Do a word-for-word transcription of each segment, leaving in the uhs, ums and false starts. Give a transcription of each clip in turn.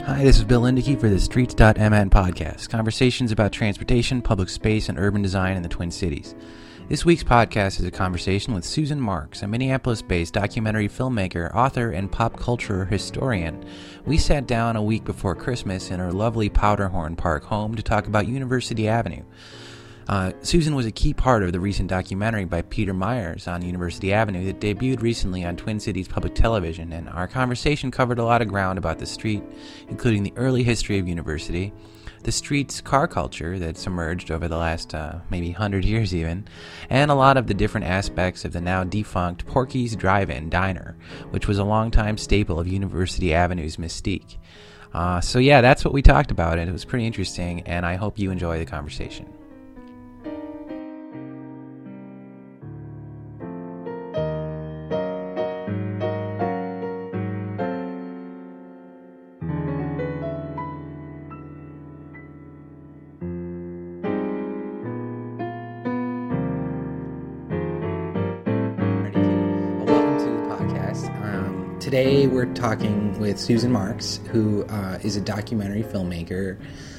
Hi, this is Bill Lindicky for the Streets dot M N podcast, conversations about transportation, public space, and urban design in the Twin Cities. This week's podcast is a conversation with Susan Marks, a Minneapolis-based documentary filmmaker, author, and pop culture historian. We sat down a week before Christmas in her lovely Powderhorn Park home to talk about University Avenue. Uh, Susan was a key part of the recent documentary by Peter Myers on University Avenue that debuted recently on Twin Cities Public Television, and our conversation covered a lot of ground about the street, including the early history of University, the street's car culture that's emerged over the last uh, maybe one hundred years even, and a lot of the different aspects of the now defunct Porky's Drive-In Diner, which was a longtime staple of University Avenue's mystique. Uh, so yeah, that's what we talked about, and it was pretty interesting, and I hope you enjoy the conversation. Today we're talking with Susan Marks, who uh, is a documentary filmmaker,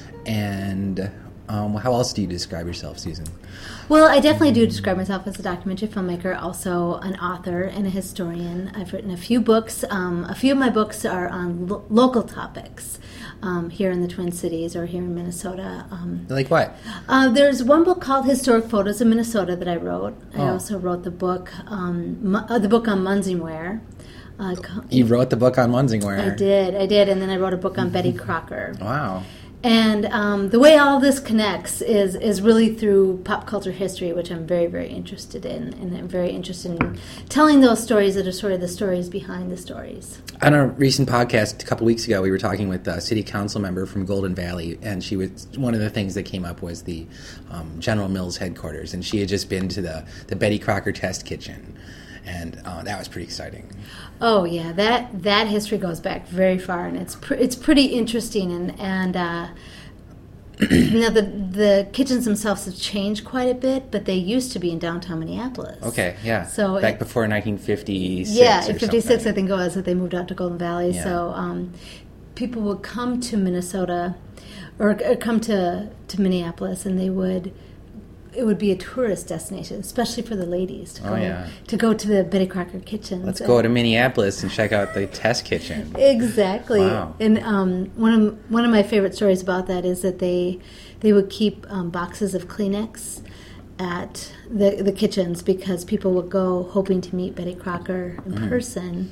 and um, how else do you describe yourself, Susan? Well, I definitely do describe myself as a documentary filmmaker, also an author and a historian. I've written a few books. Um, a few of my books are on lo- local topics um, here in the Twin Cities or here in Minnesota. Um, like what? Uh, there's one book called Historic Photos of Minnesota that I wrote. Oh. I also wrote the book, um, mu- uh, the book on Munsingware. Uh, you wrote the book on Munsingware. I did, I did, and then I wrote a book on Betty Crocker. Wow. And um, the way all this connects is is really through pop culture history, which I'm very, very interested in, and I'm very interested in telling those stories that are sort of the stories behind the stories. On a recent podcast a couple weeks ago, we were talking with a city council member from Golden Valley, and she was one of the things that came up was the um, General Mills headquarters, and she had just been to the, the Betty Crocker test kitchen. And uh, that was pretty exciting. Oh yeah, that that history goes back very far, and it's pr- it's pretty interesting. And and uh, you know the the kitchens themselves have changed quite a bit, but they used to be in downtown Minneapolis. Okay, yeah. So back it, before nineteen fifty-six. Yeah, in in fifty-six, something. I think it was that they moved out to Golden Valley. Yeah. So um, people would come to Minnesota, or, or come to to Minneapolis, and they would. It would be a tourist destination, especially for the ladies, to go, oh, yeah. to go to the Betty Crocker kitchen. Let's go to Minneapolis and check out the test kitchen. Exactly. Wow. And um, one of one of my favorite stories about that is that they they would keep um, boxes of Kleenex at the the kitchens because people would go hoping to meet Betty Crocker in mm. person.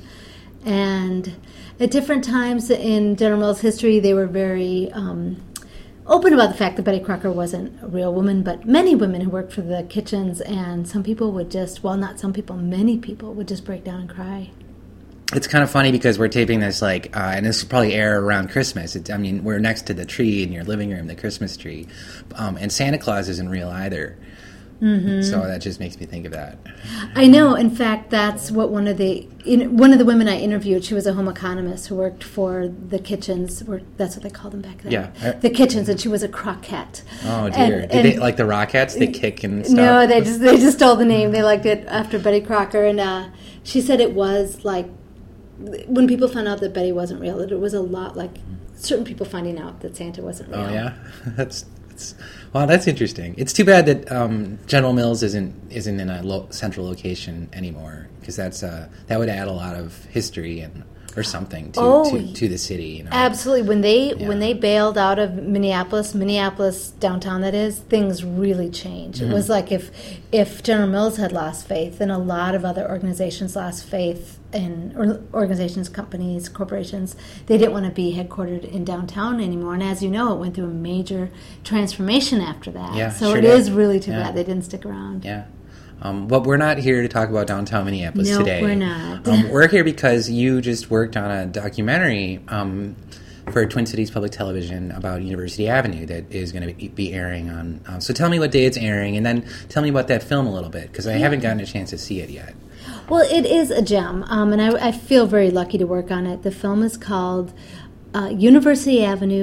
And at different times in General Mills history, they were very Um, open about the fact that Betty Crocker wasn't a real woman, but many women who worked for the kitchens, and some people would just, well, not some people, many people would just break down and cry. It's kind of funny because we're taping this, like, uh, and this will probably air around Christmas. It, I mean, we're next to the tree in your living room, the Christmas tree, um, and Santa Claus isn't real either. Mm-hmm. So that just makes me think of that. I know. In fact, that's what one of the in, one of the women I interviewed. She was a home economist who worked for the kitchens. Or that's what they called them back then. Yeah, the kitchens, and she was a croquette. Oh dear! And, Did and, they like the Rockettes? They kick and stuff. No, they just they just stole the name. They liked it after Betty Crocker, and uh, she said it was like when people found out that Betty wasn't real. That it was a lot like certain people finding out that Santa wasn't real. Oh yeah, that's. It's, well, that's interesting. It's too bad that um, General Mills isn't isn't in a lo- central location anymore, because that's uh, that would add a lot of history and or something to oh, to, to the city. You know? Absolutely. When they yeah. when they bailed out of Minneapolis, Minneapolis downtown, that is, things really changed. Mm-hmm. It was like if if General Mills had lost faith, then a lot of other organizations lost faith in or organizations, companies, corporations. They didn't want to be headquartered in downtown anymore. And as you know, it went through a major transformation after that. Yeah, so sure it did. is really too yeah. bad they didn't stick around. Yeah. Um, but we're not here to talk about downtown Minneapolis no, today. we're not. um, we're here because you just worked on a documentary um, for Twin Cities Public Television about University Avenue that is going to be airing on. Um, so tell me what day it's airing, and then tell me about that film a little bit, because I yeah. haven't gotten a chance to see it yet. Well, it is a gem, um, and I, I feel very lucky to work on it. The film is called uh, University Avenue,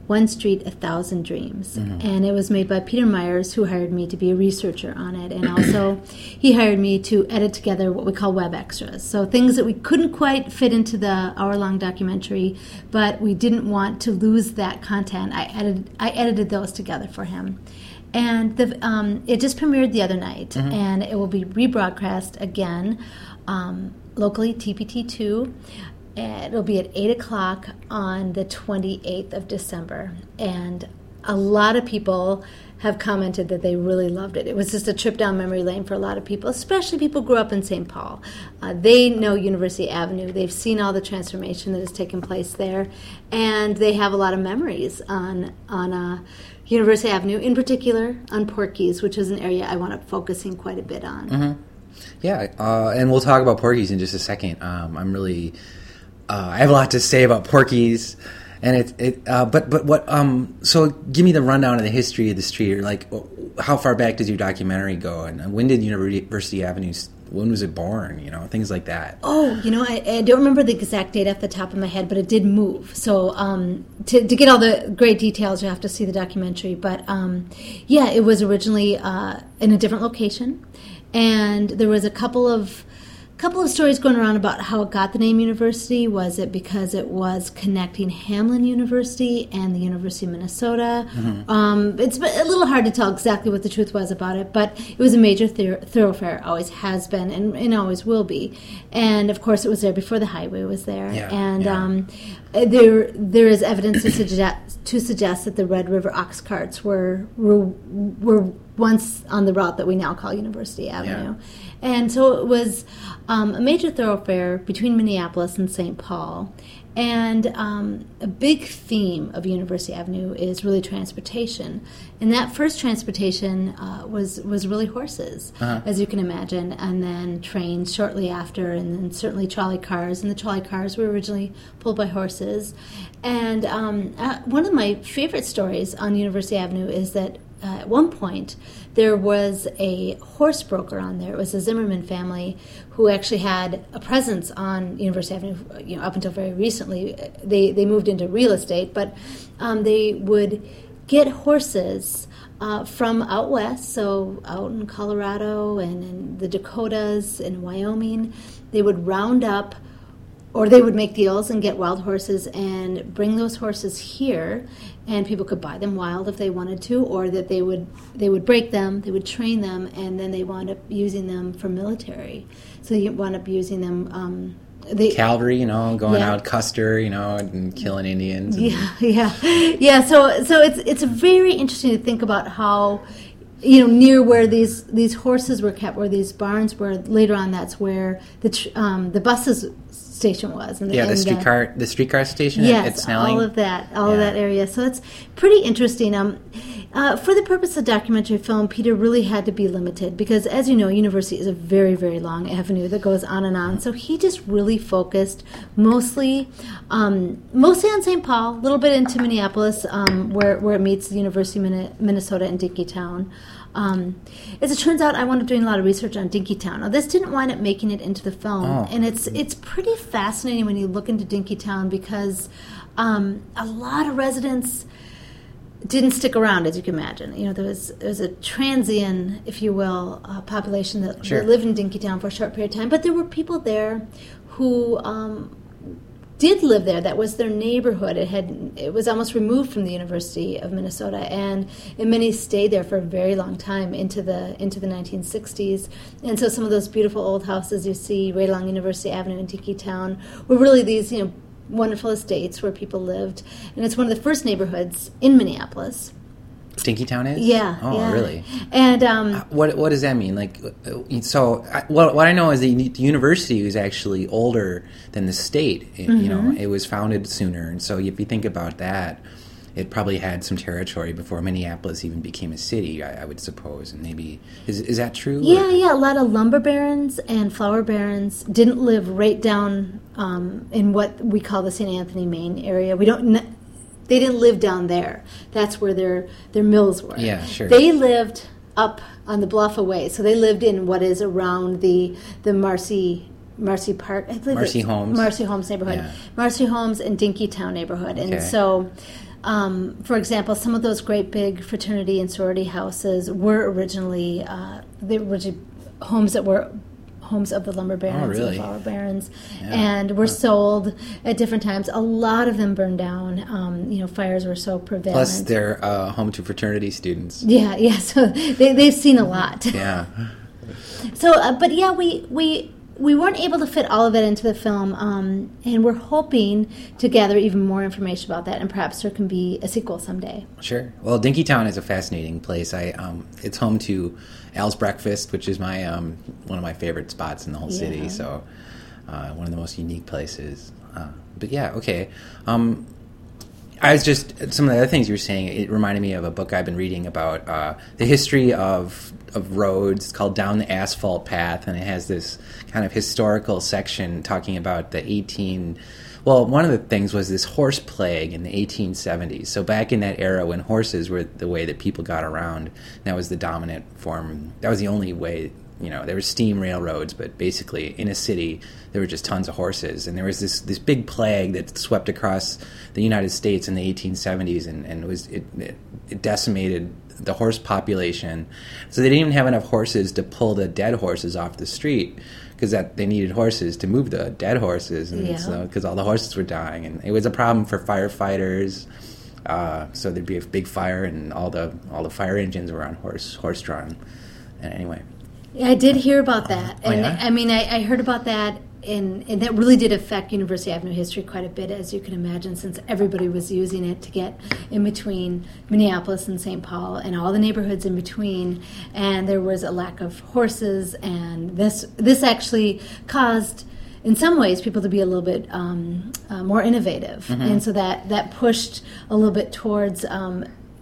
One Street, A Thousand Dreams. Mm-hmm. And it was made by Peter Myers, who hired me to be a researcher on it. And also he hired me to edit together what we call web extras. So things that we couldn't quite fit into the hour-long documentary, but we didn't want to lose that content. I edited, I edited those together for him. And the, um, it just premiered the other night, mm-hmm. and it will be rebroadcast again um, locally, T P T two. It'll be at eight o'clock on the twenty-eighth of December. And a lot of people have commented that they really loved it. It was just a trip down memory lane for a lot of people, especially people who grew up in Saint Paul. Uh, they know University Avenue. They've seen all the transformation that has taken place there, and they have a lot of memories on on uh, University Avenue, in particular on Porky's, which is an area I wound up focusing quite a bit on. Mm-hmm. Yeah, uh, and we'll talk about Porky's in just a second. Um, I'm really... Uh, I have a lot to say about Porky's, and it. it uh, but but what? Um. So give me the rundown of the history of the street. Or like, how far back does your documentary go, and when did University Avenue? When was it born? You know, things like that. Oh, you know, I, I don't remember the exact date off the top of my head, but it did move. So um, to to get all the great details, you have to see the documentary. But um, yeah, it was originally uh, in a different location, and there was a couple of. couple of stories going around about how it got the name University. Was it because it was connecting Hamline University and the University of Minnesota? Mm-hmm. Um, it's a little hard to tell exactly what the truth was about it, but it was a major thor- thoroughfare, always has been, and, and always will be. And, of course, it was there before the highway was there. Yeah, and yeah. Um, there there is evidence to suggest, to suggest that the Red River ox carts were, were, were once on the route that we now call University Avenue. Yeah. And so it was um, a major thoroughfare between Minneapolis and Saint Paul. And um, a big theme of University Avenue is really transportation. And that first transportation uh, was, was really horses, uh-huh. as you can imagine, and then trains shortly after, and then certainly trolley cars. And the trolley cars were originally pulled by horses. And um, uh, one of my favorite stories on University Avenue is that Uh, at one point, there was a horse broker on there. It was a Zimmerman family who actually had a presence on University Avenue, you know, up until very recently. They they moved into real estate, but um, they would get horses uh, from out west, so out in Colorado and in the Dakotas and Wyoming. They would round up, or they would make deals and get wild horses and bring those horses here, and people could buy them wild if they wanted to, or that they would they would break them, they would train them, and then they wound up using them for military. So you wound up using them. Um, they, Cavalry, you know, going yeah. out Custer, you know, and killing Indians. And yeah, yeah, yeah. So so it's it's very interesting to think about how, you know, near where these, these horses were kept, where these barns were. Later on, that's where the tr- um, the buses station was. And the, yeah, the and streetcar the streetcar station yes, at, at Snelling. all of that, all yeah. of that area. So it's pretty interesting. Um, uh, for the purpose of documentary film, Peter really had to be limited because, as you know, University is a very, very long avenue that goes on and on. So he just really focused mostly, um, mostly on Saint Paul, a little bit into Minneapolis, um, where where it meets the University of Minnesota and Dinkytown. Um, as it turns out, I wound up doing a lot of research on Dinkytown. Now, this didn't wind up making it into the film, oh. and it's it's pretty fascinating when you look into Dinkytown because um, a lot of residents didn't stick around, as you can imagine. You know, there was there was a transient, if you will, uh, population that, sure. that lived in Dinkytown for a short period of time, but there were people there who um, did live there. That was their neighborhood. It had it was almost removed from the University of Minnesota, and, and many stayed there for a very long time into the into the nineteen sixties. And so some of those beautiful old houses you see right along University Avenue in Dinkytown were really these, you know, wonderful estates where people lived. And it's one of the first neighborhoods in Minneapolis. Dinkytown is? Yeah. Oh, yeah. really? And um, what what does that mean? Like, so I, what what I know is the, the university was actually older than the state. It, mm-hmm. You know, it was founded sooner, and so if you think about that, it probably had some territory before Minneapolis even became a city. I, I would suppose, and maybe is is that true? Yeah, or? yeah. A lot of lumber barons and flour barons didn't live right down um, in what we call the Saint Anthony, Maine area. We don't. They didn't live down there. That's where their their mills were. Yeah, sure. They lived up on the bluff away. So they lived in what is around the the Marcy Marcy Park. I believe Marcy Homes. Marcy Homes neighborhood. Yeah. Marcy Homes and Dinkytown neighborhood. And okay. so um, for example, some of those great big fraternity and sorority houses were originally uh, they were homes that were homes of the lumber barons oh, really? and the flour barons, yeah. and were huh. sold at different times. A lot of them burned down. Um, you know, fires were so prevalent. Plus, they're uh, home to fraternity students. Yeah, yeah. So they, they've seen a lot. Yeah. So, uh, but yeah, we we. We weren't able to fit all of it into the film, um, and we're hoping to gather even more information about that, and perhaps there can be a sequel someday. Sure. Well, Dinkytown is a fascinating place. I um, it's home to Al's Breakfast, which is my um, one of my favorite spots in the whole Yeah. city. So, uh, one of the most unique places. Uh, but yeah, okay. Um, I was just some of the other things you were saying. It reminded me of a book I've been reading about uh, the history of of roads. It's called Down the Asphalt Path, and it has this kind of historical section talking about the eighteen. Well, one of the things was this horse plague in the eighteen seventies. So back in that era when horses were the way that people got around, that was the dominant form. That was the only way. You know, there were steam railroads, but basically in a city there were just tons of horses, and there was this, this big plague that swept across the United States in the eighteen seventies, and, and it was it, it, it decimated the horse population. So they didn't even have enough horses to pull the dead horses off the street, because that they needed horses to move the dead horses, and yeah. so because all the horses were dying, and it was a problem for firefighters. Uh, so there'd be a big fire, and all the all the fire engines were on horse horse drawn. And anyway. Yeah, I did hear about that, Oh, and yeah? I mean, I, I heard about that, and, and that really did affect University Avenue history quite a bit, as you can imagine, since everybody was using it to get in between Minneapolis and Saint Paul, and all the neighborhoods in between, and there was a lack of horses, and this this actually caused, in some ways, people to be a little bit um, uh, more innovative, Mm-hmm. and so that that pushed a little bit towards um,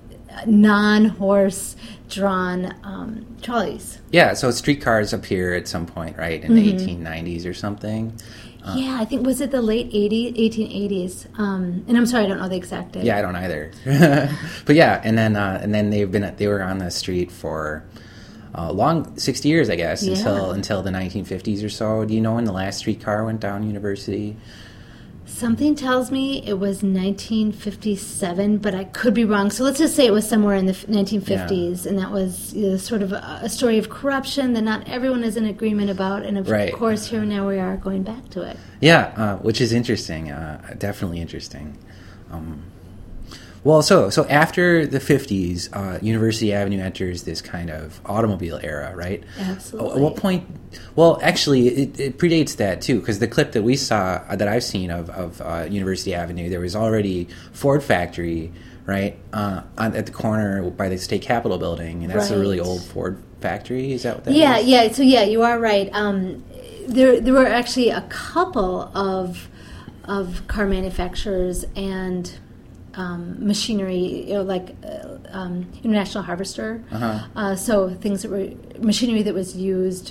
non-horse drawn um, trolleys. Yeah, so streetcars appear at some point, right, in Mm-hmm. the eighteen nineties or something. Uh, Yeah, I think, was it the late eighties, eighteen eighties? Um, and I'm sorry, I don't know the exact date. Yeah, I don't either. But yeah, and then uh, and then they've been they were on the street for uh, long sixty years, I guess, Yeah. until until the nineteen fifties or so. Do you know when the last streetcar went down University? Something tells me it was nineteen fifty-seven, but I could be wrong. So let's just say it was somewhere in the nineteen fifties, yeah. And that was you know, sort of a, a story of corruption that not everyone is in agreement about. And of right. course, here now we are going back to it. Yeah, uh, which is interesting, uh, definitely interesting. Um, well, so so after the fifties, uh, University Avenue enters this kind of automobile era, right? Absolutely. At what point? Well, actually, it, it predates that too, because the clip that we saw, uh, that I've seen of, of uh, University Avenue, there was already Ford factory, right, uh, on, at the corner by the State Capitol building, and that's right. a really old Ford factory. Is that what that yeah, is? Yeah, yeah. So yeah, you are right. Um, there, there were actually a couple of of car manufacturers and um, machinery, you know, like uh, um, International Harvester. Uh-huh. Uh, so things that were machinery that was used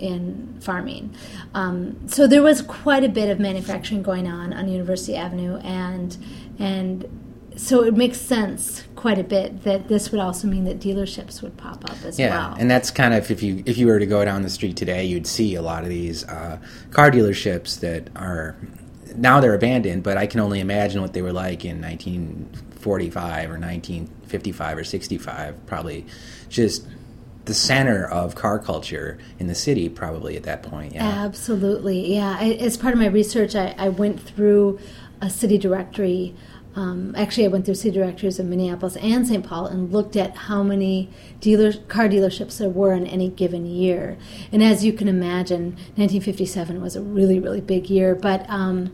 in farming. Um, so there was quite a bit of manufacturing going on on University Avenue, and and so it makes sense quite a bit that this would also mean that dealerships would pop up as yeah, well. Yeah, and that's kind of, if you if you were to go down the street today, you'd see a lot of these uh, car dealerships that are, now they're abandoned, but I can only imagine what they were like in nineteen forty-five or nineteen fifty-five or sixty-five, probably just the center of car culture in the city probably at that point. Yeah. Absolutely, yeah. I, as part of my research, I, I went through a city directory. Um, actually, I went through city directories of Minneapolis and Saint Paul and looked at how many dealer, car dealerships there were in any given year. And as you can imagine, nineteen fifty-seven was a really, really big year. But um,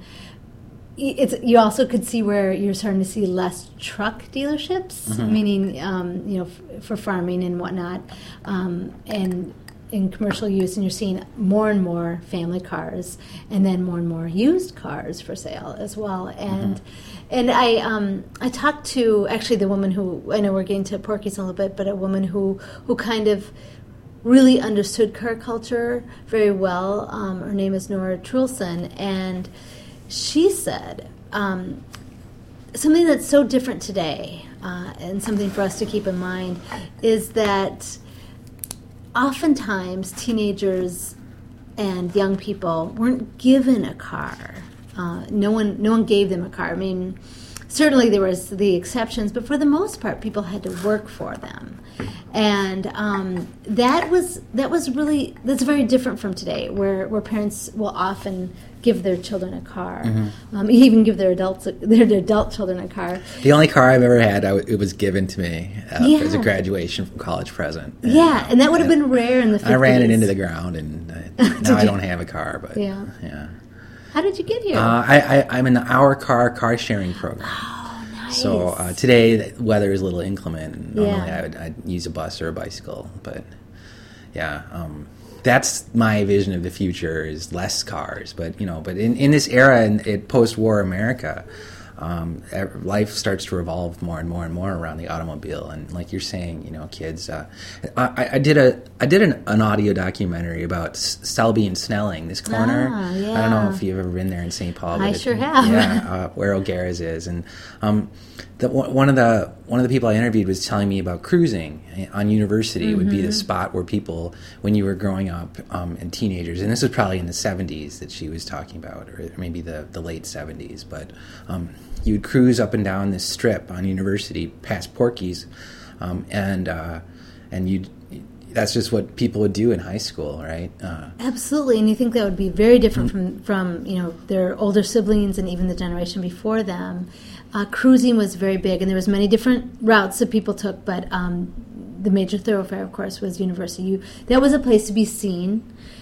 it's you also could see where you're starting to see less truck dealerships, mm-hmm. meaning um, you know f- for farming and whatnot, um, and in commercial use, and you're seeing more and more family cars, and then more and more used cars for sale as well. And mm-hmm. and I um, I talked to actually the woman who, I know we're getting to Porky's a little bit, but a woman who who kind of really understood car culture very well. Um, her name is Nora Trulson, and she said um, something that's so different today, uh, and something for us to keep in mind, is that oftentimes teenagers and young people weren't given a car. Uh, no one, no one gave them a car. I mean, certainly there was the exceptions, but for the most part, people had to work for them. And um, that was that was really, that's very different from today, where, where parents will often give their children a car, mm-hmm. um, even give their adults their adult children a car. The only car I've ever had, I w- it was given to me uh, yeah. as a graduation from college present. And, yeah, and that would have been rare in the fifties. I ran it into the ground, and I, now I don't have a car. But yeah. yeah. How did you get here? Uh, I, I, I'm in the Our Car car sharing program. Oh, nice. So uh, today the weather is a little inclement. And normally yeah. I would I'd use a bus or a bicycle, but yeah. Um, That's my vision of the future, is less cars. But, you know, but in, in this era, in, in post-war America, um, life starts to revolve more and more and more around the automobile. And like you're saying, you know, kids, uh, I, I did a I did an, an audio documentary about Selby and Snelling, this corner. Ah, yeah. I don't know if you've ever been there in Saint Paul. I but sure it, have. Yeah, uh, where O'Gara's is. And um, the, one of the one of the people I interviewed was telling me about cruising on University. Mm-hmm. Would be the spot where people, when you were growing up um, and teenagers, and this was probably in the seventies that she was talking about, or maybe the, the late seventies, but um, you would cruise up and down this strip on University past Porky's, um, and uh, and you'd that's just what people would do in high school, right? Uh, Absolutely, and you think that would be very different mm-hmm. from, from you know their older siblings and even the generation before them. Uh, cruising was very big, and there was many different routes that people took, but um, the major thoroughfare, of course, was University. You, that was a place to be seen,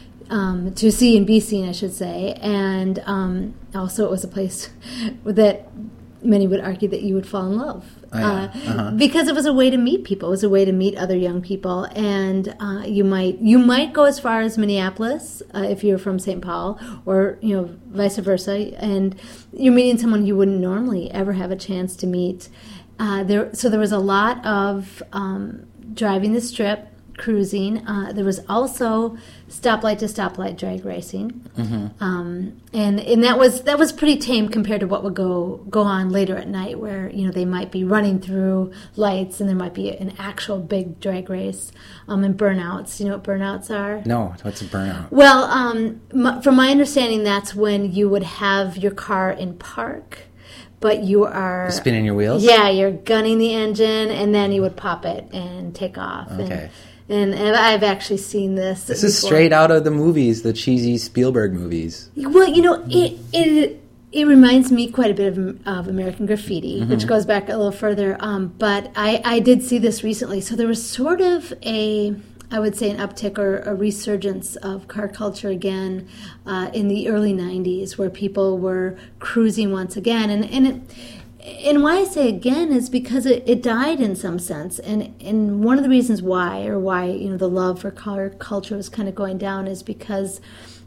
um, to see and be seen, I should say, and um, also it was a place that many would argue that you would fall in love. Oh, yeah. uh-huh. Because it was a way to meet people. It was a way to meet other young people, and uh, you might you might go as far as Minneapolis uh, if you're from Saint Paul, or you know vice versa, and you're meeting someone you wouldn't normally ever have a chance to meet. Uh, there, so there was a lot of um, driving the strip, cruising. Uh, there was also stoplight to stoplight drag racing, mm-hmm. um, and and that was that was pretty tame compared to what would go go on later at night, where you know they might be running through lights and there might be an actual big drag race, um, and burnouts. You know what burnouts are? No, what's a burnout? Well, um, m- from my understanding, that's when you would have your car in park, but you are spinning your wheels. Yeah, you're gunning the engine, and then you would pop it and take off. Okay. And, And, and I've actually seen this. This is straight out of the movies, the cheesy Spielberg movies. Well, you know, it it it reminds me quite a bit of, of American Graffiti, mm-hmm. which goes back a little further. Um, but I, I did see this recently. So there was sort of a, I would say, an uptick or a resurgence of car culture again uh, in the early nineties, where people were cruising once again. And, and it... And why I say again is because it, it died in some sense, and and one of the reasons why, or why you know the love for car culture was kind of going down, is because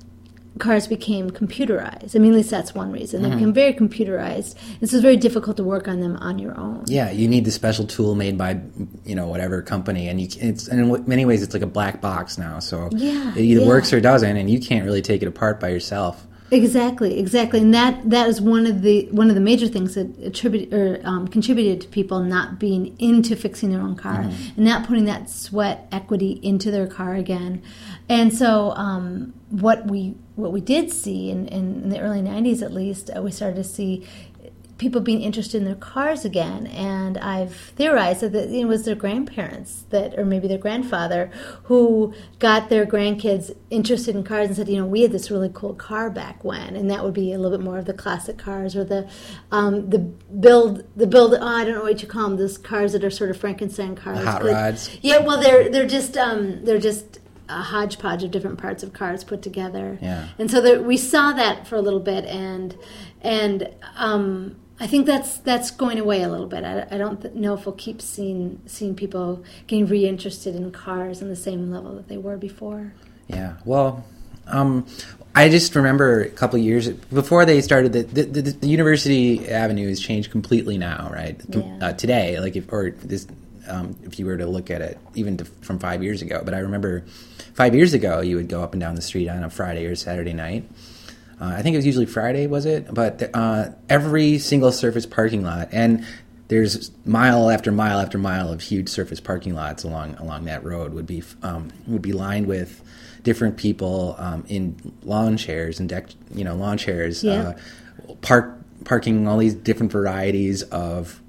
cars became computerized. I mean, at least that's one reason. They mm-hmm. became very computerized, and so it's very difficult to work on them on your own. Yeah, you need the special tool made by you know whatever company, and you it's and in many ways it's like a black box now. So yeah, it either yeah. works or doesn't, and you can't really take it apart by yourself. Exactly, exactly, and that that is one of the one of the major things that attribute or um, contributed to people not being into fixing their own car mm-hmm. and not putting that sweat equity into their car again. And so, um, what we what we did see in, in, in the early nineties, at least, uh, we started to see people being interested in their cars again, and I've theorized that it was their grandparents that, or maybe their grandfather, who got their grandkids interested in cars and said, you know, we had this really cool car back when, and that would be a little bit more of the classic cars or the um, the build the build. Oh, I don't know what you call them. Those cars that are sort of Frankenstein cars. Hot but, rods. Yeah, well, they're they're just um, they're just. a hodgepodge of different parts of cars put together. Yeah. And so there, we saw that for a little bit, and and um, I think that's that's going away a little bit. I, I don't th- know if we'll keep seeing seeing people getting reinterested in cars on the same level that they were before. Yeah. Well, um, I just remember a couple of years before they started the the, the, the University Avenue has changed completely now, right? Yeah. Uh, today, like if or this. Um, if you were to look at it, even to, from five years ago. But I remember five years ago, you would go up and down the street on a Friday or Saturday night. Uh, I think it was usually Friday, was it? But uh, every single surface parking lot, and there's mile after mile after mile of huge surface parking lots along along that road would be um, would be lined with different people um, in lawn chairs and deck, you know, lawn chairs, yeah. uh, parked parking all these different varieties of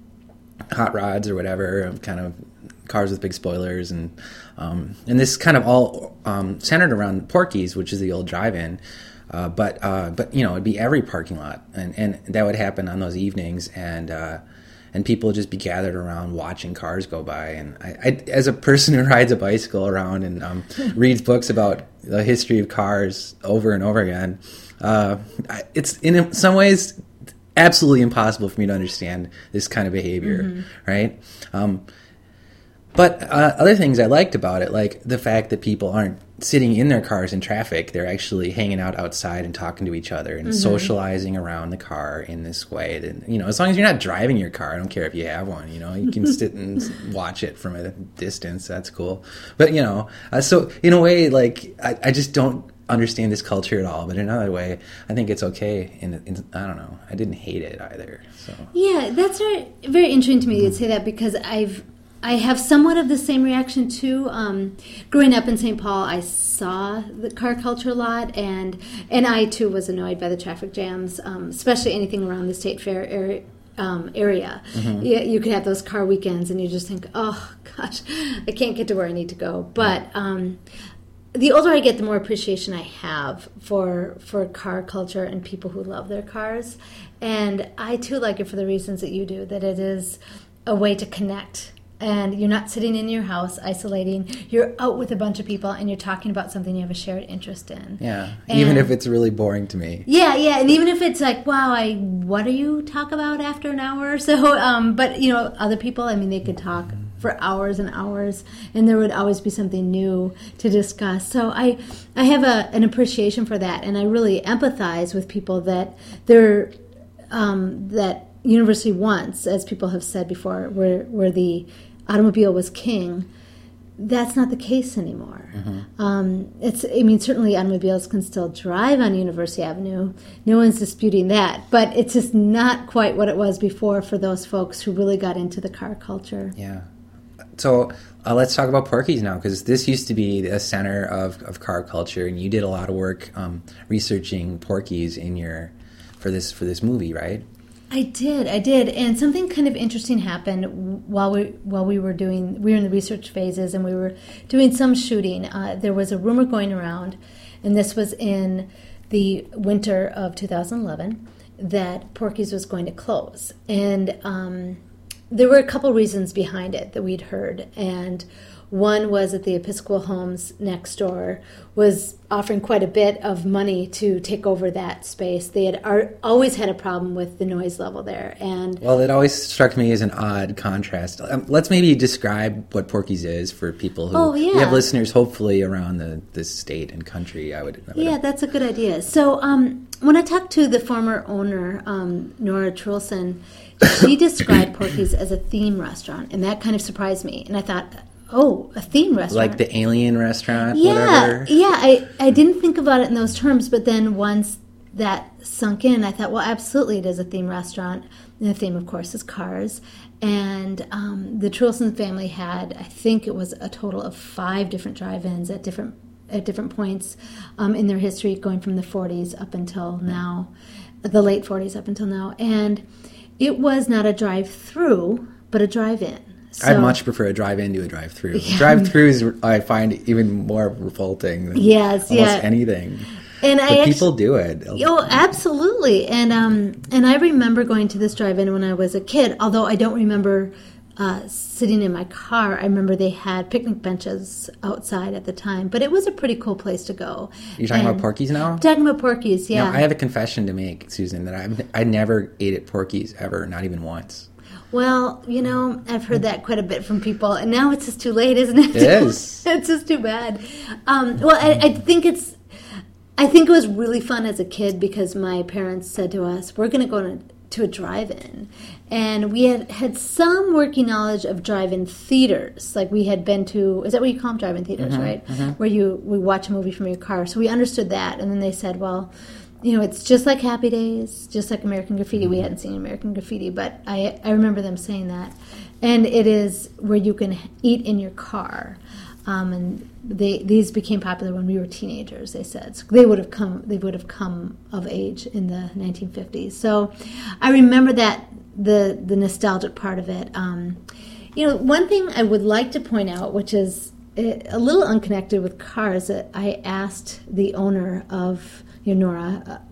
hot rods or whatever, kind of cars with big spoilers, and um, and this kind of all um, centered around Porky's, which is the old drive-in. Uh, but uh, but you know, it'd be every parking lot, and, and that would happen on those evenings, and uh, and people would just be gathered around watching cars go by. And I, I as a person who rides a bicycle around and um, reads books about the history of cars over and over again, uh, I, it's in some ways absolutely impossible for me to understand this kind of behavior, mm-hmm. right? Um, but uh, other things I liked about it, like the fact that people aren't sitting in their cars in traffic, they're actually hanging out outside and talking to each other and mm-hmm. socializing around the car in this way. That, you know, as long as you're not driving your car, I don't care if you have one, you know, you can sit and watch it from a distance. That's cool. But, you know, uh, so in a way, like, I, I just don't understand this culture at all. But in another way, I think it's okay. And I don't know, I didn't hate it either. So yeah, that's very, very interesting to me to say that, because I've I have somewhat of the same reaction too. Um, growing up in Saint Paul, I saw the car culture a lot, and and I too was annoyed by the traffic jams, um, especially anything around the State Fair area. Um, area. Mm-hmm. You, you could have those car weekends, and you just think, oh gosh, I can't get to where I need to go. But um, the older I get, the more appreciation I have for for car culture and people who love their cars. And I too like it for the reasons that you do, that it is a way to connect. And you're not sitting in your house isolating. You're out with a bunch of people, and you're talking about something you have a shared interest in. Yeah, and even if it's really boring to me. Yeah, yeah, and even if it's like, wow, I what do you talk about after an hour or so? Um, but, you know, other people, I mean, they could talk for hours and hours, and there would always be something new to discuss. So I, I have a, an appreciation for that, and I really empathize with people that they're um, that university once, as people have said before, where where the automobile was king. That's not the case anymore. Mm-hmm. Um, it's, I mean, certainly automobiles can still drive on University Avenue. No one's disputing that. But it's just not quite what it was before for those folks who really got into the car culture. Yeah. So uh, let's talk about Porky's now, because this used to be a center of, of car culture, and you did a lot of work um, researching Porky's in your for this for this movie, right? I did, I did, and something kind of interesting happened while we while we were doing. We were in the research phases, and we were doing some shooting. Uh, there was a rumor going around, and this was in the winter of two thousand eleven, that Porky's was going to close, and um, there were a couple reasons behind it that we'd heard, and one was that the Episcopal Homes next door was offering quite a bit of money to take over that space. They had ar- always had a problem with the noise level there. And well, it always struck me as an odd contrast. Um, let's maybe describe what Porky's is for people who oh, yeah. we have listeners hopefully around the, the state and country. I would, I would yeah, have. That's a good idea. So um, when I talked to the former owner, um, Nora Trulson, she described Porky's as a theme restaurant, and that kind of surprised me. And I thought, oh, a theme restaurant. Like the Alien restaurant, yeah, whatever? Yeah, I, I didn't think about it in those terms, but then once that sunk in, I thought, well, absolutely it is a theme restaurant. And the theme, of course, is cars. And um, the Trulson family had, I think it was a total of five different drive-ins at different at different points um, in their history, going from the forties up until now, the late forties up until now. And it was not a drive-through, but a drive-in. So, I much prefer a drive-in to a drive-through. Yeah. Drive-throughs I find even more revolting than yes, almost yeah. anything. And but I people actually, do it. Oh, absolutely. And um, and I remember going to this drive-in when I was a kid, although I don't remember uh, sitting in my car. I remember they had picnic benches outside at the time, but it was a pretty cool place to go. You're talking and about Porky's now? Talking about Porky's, yeah. Now, I have a confession to make, Susan, that I've, I never ate at Porky's ever, not even once. Well, you know, I've heard that quite a bit from people, and now it's just too late, isn't it? It is. It's just too bad. Um, well, I, I think it's, I think it was really fun as a kid because my parents said to us, we're going to go to, to a drive-in. And we had had some working knowledge of drive-in theaters. Like we had been to, is that what you call them, drive-in theaters, mm-hmm, right? Mm-hmm. Where you we watch a movie from your car. So we understood that. And then they said, well, you know, it's just like Happy Days, just like American Graffiti. We hadn't seen American Graffiti, but I I remember them saying that. And it is where you can eat in your car. Um, and they these became popular when we were teenagers. They said so they would have come they would have come of age in the nineteen fifties. So I remember that the the nostalgic part of it. Um, you know, one thing I would like to point out, which is a little unconnected with cars, that I asked the owner of you know, Nora. Uh,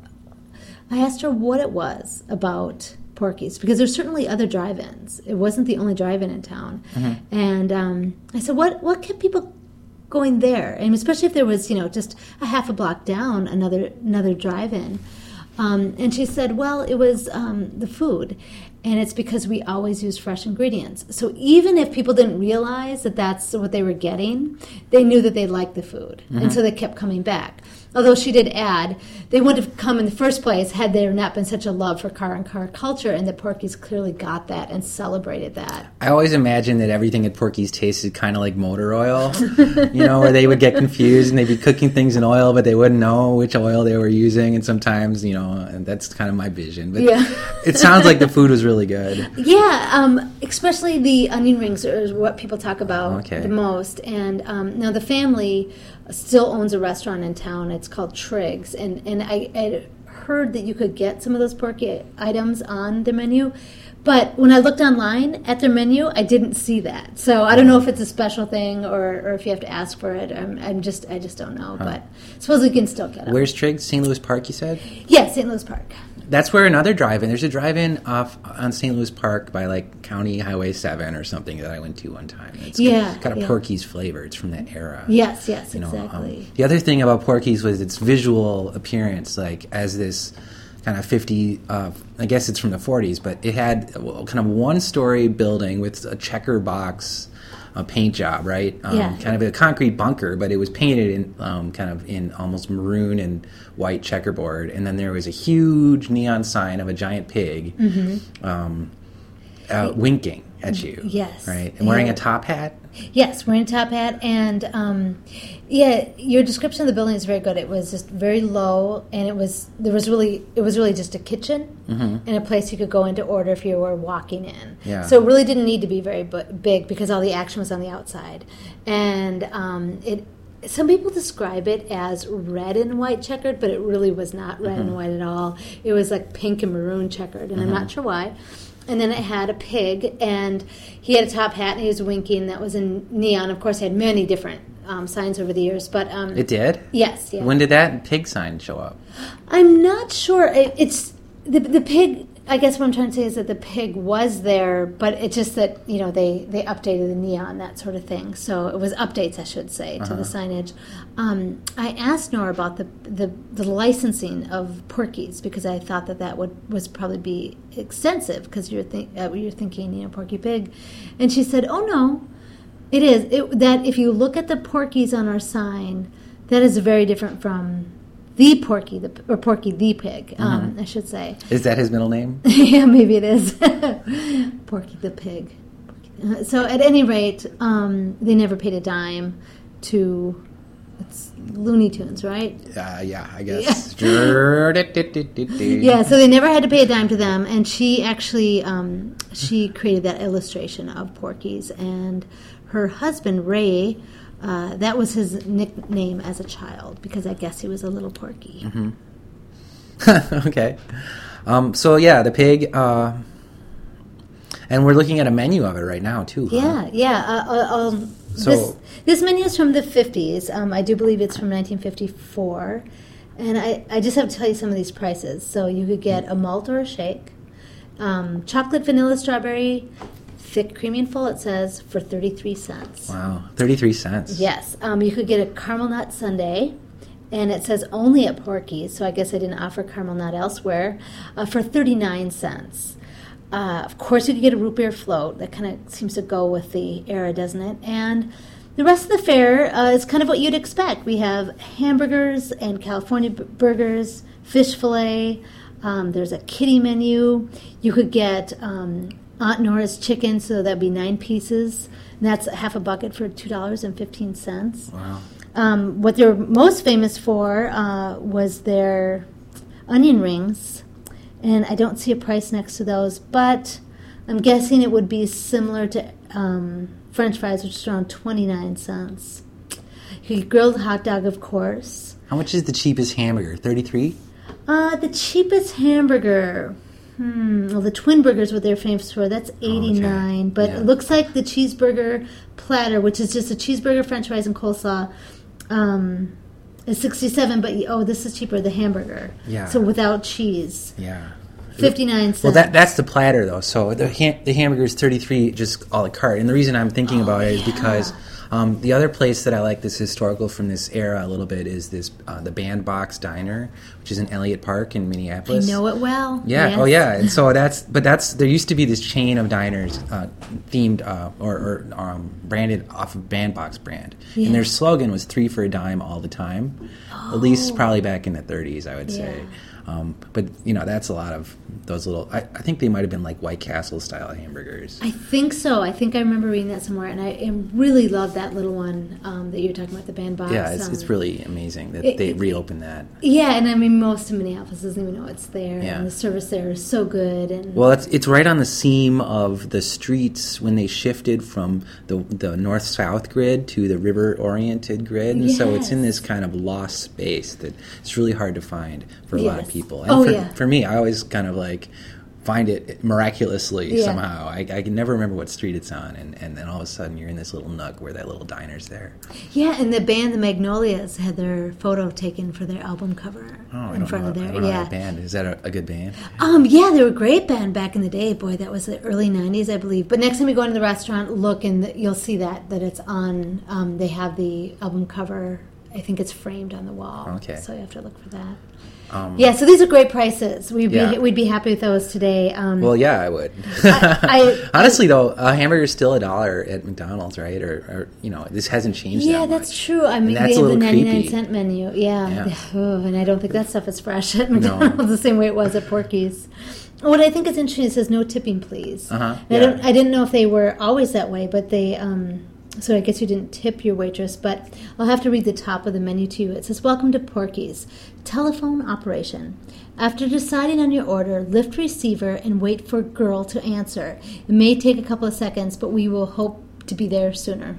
I asked her what it was about Porky's, because there's certainly other drive-ins. It wasn't the only drive-in in town. Mm-hmm. And um, I said, what what kept people going there? And especially if there was, you know, just a half a block down, another another drive-in. Um, and she said, well, it was um, the food. And it's because we always use fresh ingredients. So even if people didn't realize that that's what they were getting, they knew that they liked the food. Mm-hmm. And so they kept coming back. Although she did add, they wouldn't have come in the first place had there not been such a love for car and car culture, and that Porky's clearly got that and celebrated that. I always imagined that everything at Porky's tasted kind of like motor oil, you know, where they would get confused and they'd be cooking things in oil, but they wouldn't know which oil they were using, and sometimes, you know, and that's kind of my vision. But yeah. It sounds like the food was really good. Yeah, um, especially the onion rings are what people talk about okay. the most. And um, now the family still owns a restaurant in town. It's called Triggs, and and I had heard that you could get some of those Porky items on the menu, but when I looked online at their menu, I didn't see that. So I don't know if it's a special thing or, or if you have to ask for it. I'm, I'm just I just don't know. Huh. But suppose you can still get it. Where's Triggs? Saint Louis Park, you said? Yeah, Saint Louis Park. That's where another drive-in. There's a drive-in off on Saint Louis Park by like County Highway seven or something that I went to one time. It's yeah, got, got a yeah. Porky's flavor. It's from that era. Yes, yes, you know, exactly. Um, the other thing about Porky's was its visual appearance, like as this kind of fifty, uh, I guess it's from the forties, but it had kind of one-story building with a checker box, a paint job, right? Um, yeah. Kind of a concrete bunker, but it was painted in um, kind of in almost maroon and white checkerboard. And then there was a huge neon sign of a giant pig mm-hmm. um, uh, winking at you. Yes. Right? And wearing yeah. a top hat? Yes, wearing a top hat. And, um, yeah, your description of the building is very good. It was just very low, and it was there was really it was really just a kitchen mm-hmm. and a place you could go in to order if you were walking in. Yeah. So it really didn't need to be very bu- big because all the action was on the outside. And um, it some people describe it as red and white checkered, but it really was not red mm-hmm. and white at all. It was like pink and maroon checkered, and mm-hmm. I'm not sure why. And then it had a pig, and he had a top hat, and he was winking. That was in neon. Of course, it had many different um, signs over the years. But um, it did? Yes. Yeah. When did that pig sign show up? I'm not sure. It, it's the the pig. I guess what I'm trying to say is that the pig was there, but it's just that, you know, they, they updated the neon, that sort of thing. So it was updates, I should say, to uh-huh. the signage. Um, I asked Nora about the, the the licensing of Porky's because I thought that that would was probably be extensive because you're think uh, you're thinking, you know, Porky Pig, and she said, "Oh no, it is it, that if you look at the Porky's on our sign, that is very different from." The Porky, the, or Porky the Pig, um, mm-hmm. I should say. Is that his middle name? Yeah, maybe it is. Porky the Pig. Uh, so at any rate, um, they never paid a dime to it's Looney Tunes, right? Uh, yeah, I guess. Yeah. Yeah, so they never had to pay a dime to them, and she actually um, she created that illustration of Porky's, and her husband Ray. Uh, that was his nickname as a child because I guess he was a little porky. Mm-hmm. Okay. Um, so, yeah, the pig. Uh, and we're looking at a menu of it right now, too. Huh? Yeah, yeah. Uh, uh, um, so, this, this menu is from the fifties. Um, I do believe it's from nineteen fifty-four. And I, I just have to tell you some of these prices. So you could get a malt or a shake, um, chocolate, vanilla, strawberry, thick, creamy, and full, it says, for thirty-three cents. Wow, thirty-three cents. Yes. Um, you could get a caramel nut sundae, and it says only at Porky's, so I guess I didn't offer caramel nut elsewhere, uh, for thirty-nine cents. Uh, of course, you could get a root beer float. That kind of seems to go with the era, doesn't it? And the rest of the fare uh, is kind of what you'd expect. We have hamburgers and California b- burgers, fish fillet. Um, there's a kiddie menu. You could get... Um, Aunt Nora's chicken, so that'd be nine pieces. And that's half a bucket for two dollars and fifteen cents. Wow. Um, what they're most famous for uh, was their onion rings. And I don't see a price next to those, but I'm guessing it would be similar to um, French fries, which is around twenty-nine cents. You get grilled hot dog, of course. How much is the cheapest hamburger? thirty-three? Uh, the cheapest hamburger. Hmm. Well, the Twin Burgers, what they're famous for, that's eighty-nine. Okay. But Yeah. it looks like the cheeseburger platter, which is just a cheeseburger, French fries, and coleslaw, um, is sixty-seven. But oh, this is cheaper. The hamburger. Yeah. So without cheese. Yeah. fifty-nine cents. Well, that that's the platter, though. So the ham, the hamburger is thirty-three, just a la carte. And the reason I'm thinking Oh, about it is yeah. because um, the other place that I like this historical from this era a little bit is this uh, the Bandbox Diner, which is in Elliott Park in I Minneapolis. know it well. Yeah. Yes. Oh, yeah. And so that's, but that's, there used to be this chain of diners uh, themed uh, or, or um, branded off of Bandbox brand. Yeah. And their slogan was three for a dime all the time. Oh. At least probably back in the thirties, I would say. Yeah. Um, but, you know, that's a lot of those little, I, I think they might have been like White Castle style hamburgers. I think so. I think I remember reading that somewhere, and I and really love that little one um, that you were talking about, the Bandbox. Yeah, it's, um, it's really amazing that it- they it- reopened that. Yeah, and I mean, most of Minneapolis doesn't even know it's there, Yeah. and the service there is so good. And Well, it's it's right on the seam of the streets when they shifted from the the north-south grid to the river-oriented grid, and so it's in Yes. this kind of lost space that it's really hard to find for a lot of Yes. people. And Oh, for, yeah. for me, I always kind of like find it miraculously Yeah. somehow. I, I can never remember what street it's on, and, and then all of a sudden you're in this little nook where that little diner's there. yeah, and the band, the Magnolias, had their photo taken for their album cover Oh, I in don't front know, of I their don't know yeah. that band. Is that a, a good band? Um, yeah, they were a great band back in the day. Boy, that was the early nineties, I believe. But next time you go into the restaurant, look and the, you'll see that that it's on. Um, they have the album cover. I think it's framed on the wall. Okay. So you have to look for that. Um, Yeah, so these are great prices. We'd be Yeah. we'd be happy with those today. Um, Well, yeah, I would. I- I- Honestly, though, a hamburger is still a dollar at McDonald's, right? Or, or you know, this hasn't changed. yeah, that that's much. true. I mean, that's they a have the little ninety-nine creepy. cent menu. Yeah, Yeah. Oh, and I don't think that stuff is fresh at McDonald's the same way it was at Porky's. What I think is interesting, it says no tipping, please. Uh-huh, And I yeah. don't. I didn't know if they were always that way, but they. Um, so I guess you didn't tip your waitress, but I'll have to read the top of the menu to you. It says, "Welcome to Porky's. Telephone operation. After deciding on your order, lift receiver and wait for girl to answer. It may take a couple of seconds, but we will hope to be there sooner."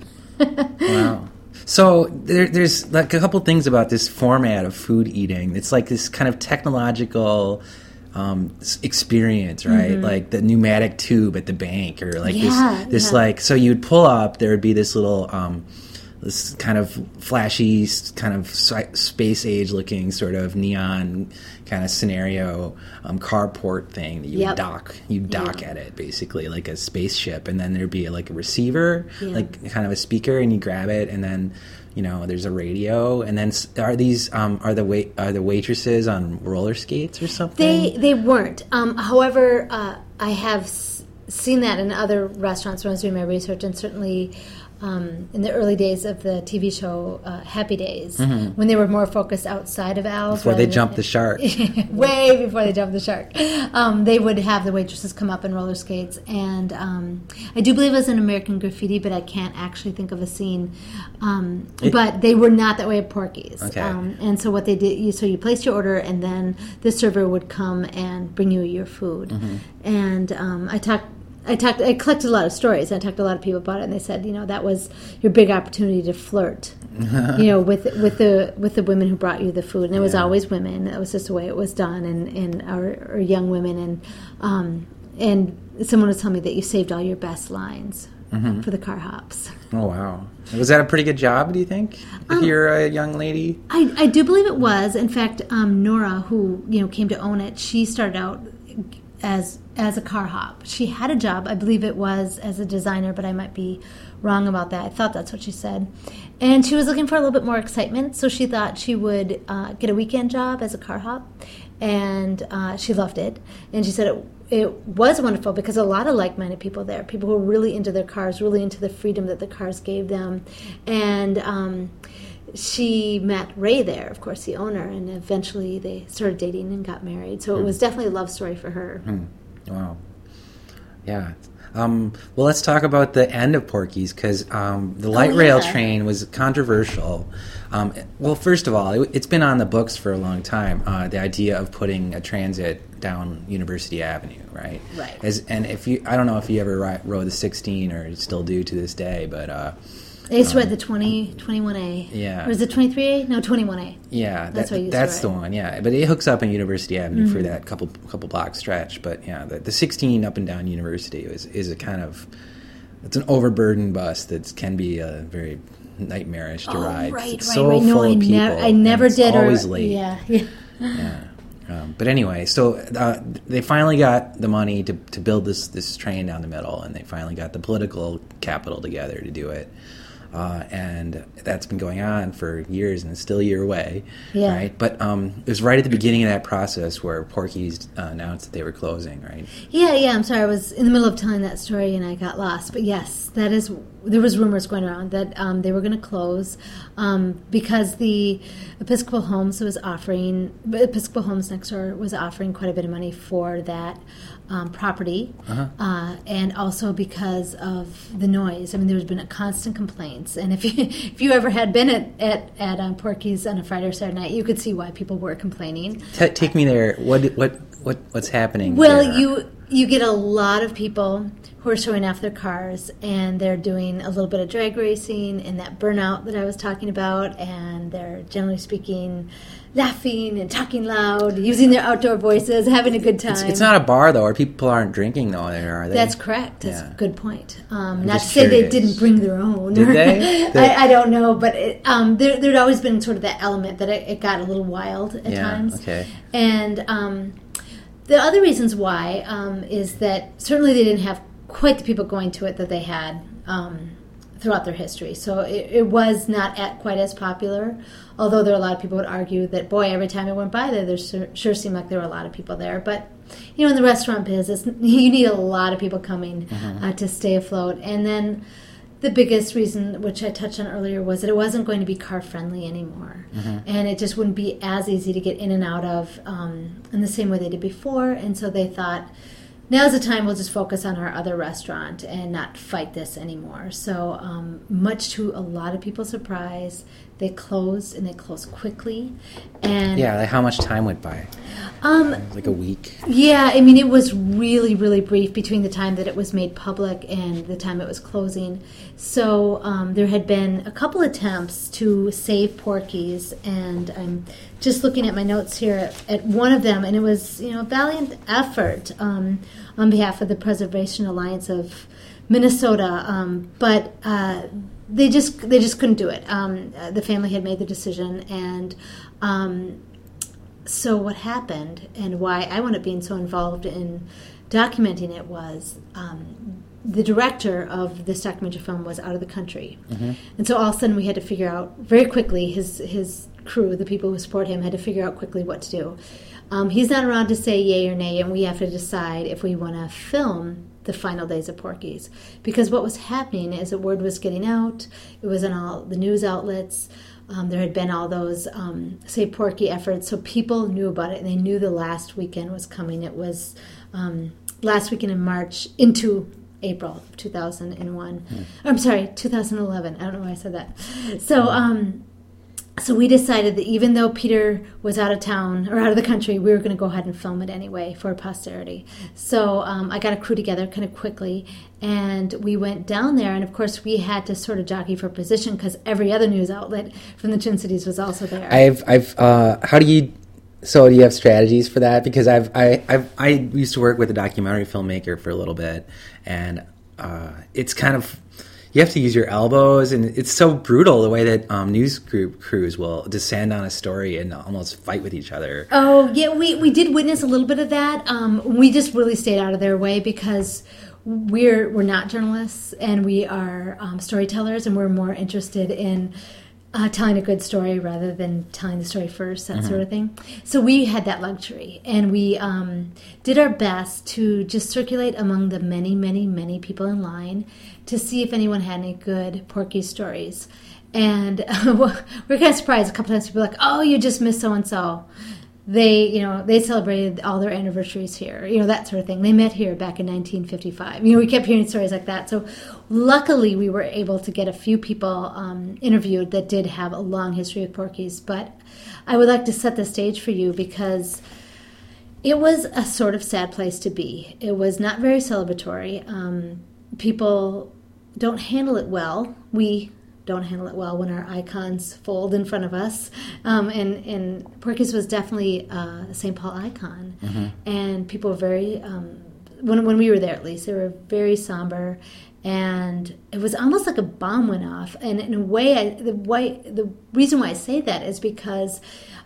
Wow. So there, there's like a couple things about this format of food eating. It's like this kind of technological um, s- experience, right? Mm-hmm. Like the pneumatic tube at the bank, or like Yeah, this, this yeah. like. So you'd pull up, there would be this little. Um, this kind of flashy, s- kind of si- space age looking sort of neon kind of scenario um, carport thing that you Yep. would dock. You dock Yeah. at it basically like a spaceship, and then there'd be like a receiver, Yeah. like kind of a speaker, and you grab it, and then you know there's a radio, and then s- are these um, are the wait are the waitresses on roller skates or something? They they weren't. Um, however, uh, I have s- seen that in other restaurants when I was doing my research, and certainly um, in the early days of the T V show uh, Happy Days, when they were more focused outside of Al's. Mm-hmm. Before they rather than- jumped the shark. way before they jumped the shark. Um, they would have the waitresses come up in roller skates, and um, I do believe it was in American Graffiti, but I can't actually think of a scene. Um, It- but they were not that way at Porky's. Okay. Um, and so what they did, you, so you placed your order, and then the server would come and bring you your food. Mm-hmm. And um, I talked. I talked. I collected a lot of stories. I talked to a lot of people about it, and they said, you know, that was your big opportunity to flirt, you know, with with the with the women who brought you the food, and it was Yeah. always women. That was just the way it was done, and and our, our young women, and um, and someone was telling me that you saved all your best lines Mm-hmm. for the car hops. Oh wow, was that a pretty good job? Do you think? If Um, you're a young lady. I, I do believe it was. In fact, um, Nora, who you know came to own it, she started out as as a car hop. She had a job, I believe it was as a designer, but I might be wrong about that. I thought that's what she said. And she was looking for a little bit more excitement, so she thought she would uh, get a weekend job as a car hop, and uh, she loved it. And she said it it was wonderful because a lot of like-minded people there, people who were really into their cars, really into the freedom that the cars gave them, and um, she met Ray there, of course, the owner, and eventually they started dating and got married. So it was definitely a love story for her. Hmm. Wow. Yeah. Um, well, let's talk about the end of Porky's, because um, the light Oh, rail yeah. train was controversial. Um, well, first of all, it, it's been on the books for a long time, uh, the idea of putting a transit down University Avenue, right? Right. As, and if you, I don't know if you ever ri- rode the sixteen or still do to this day, but uh, I used to um, write the twenty, twenty-one A. Yeah. Or is it twenty-three A? No, twenty-one A. Yeah, that's that, what I used that's to the write. one. Yeah, but it hooks up on University Avenue Mm-hmm. for that couple couple block stretch. But yeah, the, the sixteen up and down University is is a kind of it's an overburdened bus that can be a very nightmarish to Oh, ride. right, It's right, so right. No, full I, of people. nev- I never and it's did. Always or, late. Yeah, yeah. Yeah. Um, but anyway, so uh, they finally got the money to to build this this train down the middle, and they finally got the political capital together to do it. Uh, and that's been going on for years, and it's still a year away, Yeah. right? But um, it was right at the beginning of that process where Porky's uh, announced that they were closing, right? Yeah, yeah, I'm sorry. I was in the middle of telling that story and I got lost. But yes, that is, there was rumors going around that um, they were going to close um, because the Episcopal Homes was offering, Episcopal Homes next door was offering quite a bit of money for that um, property. Uh-huh. Uh, and also because of the noise. I mean, there's been a constant complaints. And if you, if you ever had been at, at, at um, Porky's on a Friday or Saturday night, you could see why people were complaining. T- take me there. What what what what's happening? Well, there? you you get a lot of people who are showing off their cars, and they're doing a little bit of drag racing and that burnout that I was talking about, and they're generally speaking laughing and talking loud, using their outdoor voices, having a good time. It's, it's not a bar though, or people aren't drinking though, there are they? That's correct. That's Yeah. a good point. Um, I'm not to just say they curious. didn't bring their own. Did they? I, I don't know, but it, um, there there'd always been sort of that element that it, it got a little wild at Yeah, times. okay. And um, the other reasons why um, is that certainly they didn't have quite the people going to it that they had um, throughout their history. So it, it was not at quite as popular, although there are a lot of people would argue that, boy, every time I went by there, there sure, sure seemed like there were a lot of people there. But, you know, in the restaurant business, you need a lot of people coming Mm-hmm. uh, to stay afloat. And then the biggest reason, which I touched on earlier, was that it wasn't going to be car-friendly anymore. Mm-hmm. And it just wouldn't be as easy to get in and out of um, in the same way they did before. And so they thought, now's the time we'll just focus on our other restaurant and not fight this anymore. So um, much to a lot of people's surprise, they closed, and they closed quickly. And Yeah, like how much time went by? um, Like a week? yeah, I mean, it was really, really brief between the time that it was made public and the time it was closing. So um, there had been a couple attempts to save Porky's, and I'm just looking at my notes here at, at one of them, and it was, you know, a valiant effort um, on behalf of the Preservation Alliance of Minnesota, um, but uh, they just they just couldn't do it. Um, uh, the family had made the decision, and um, so what happened, and why I wound up being so involved in documenting it, was um, the director of this documentary film was out of the country. Mm-hmm. And so all of a sudden we had to figure out very quickly, his his crew, the people who support him, had to figure out quickly what to do. Um, he's not around to say yay or nay, and we have to decide if we want to film the final days of Porky's. Because what was happening is that word was getting out. It was in all the news outlets. Um, there had been all those um, Save Porky efforts, so people knew about it, and they knew the last weekend was coming. It was um, last weekend in March into April of two thousand one. Mm. I'm sorry, two thousand eleven. I don't know why I said that. So, um, so we decided that even though Peter was out of town or out of the country, we were going to go ahead and film it anyway for posterity. So um, I got a crew together kind of quickly, and we went down there. And of course, we had to sort of jockey for position because every other news outlet from the Twin Cities was also there. I've, I've, uh, how do you, so do you have strategies for that? Because I've, I, I've, I used to work with a documentary filmmaker for a little bit, and uh, it's kind of, you have to use your elbows, and it's so brutal the way that um, news group crews will descend on a story and almost fight with each other. Oh, yeah, we, we did witness a little bit of that. Um, we just really stayed out of their way because we're we're not journalists, and we are um, storytellers, and we're more interested in uh, telling a good story rather than telling the story first, that mm-hmm. sort of thing. So we had that luxury, and we um, did our best to just circulate among the many, many, many people in line to see if anyone had any good Porky stories. And uh, we're kind of surprised. A couple times people were like, oh, you just missed so-and-so. They, you know, they celebrated all their anniversaries here, you know, that sort of thing. They met here back in nineteen fifty-five. You know, we kept hearing stories like that. So luckily we were able to get a few people um, interviewed that did have a long history with Porky's. But I would like to set the stage for you because it was a sort of sad place to be. It was not very celebratory. Um, people don't handle it well. We don't handle it well when our icons fold in front of us. Um, and, and Porky's was definitely a Saint Paul icon. Mm-hmm. And people were very, um, when, when we were there at least, they were very somber. And it was almost like a bomb went off. And in a way, I, the, way, the reason why I say that is because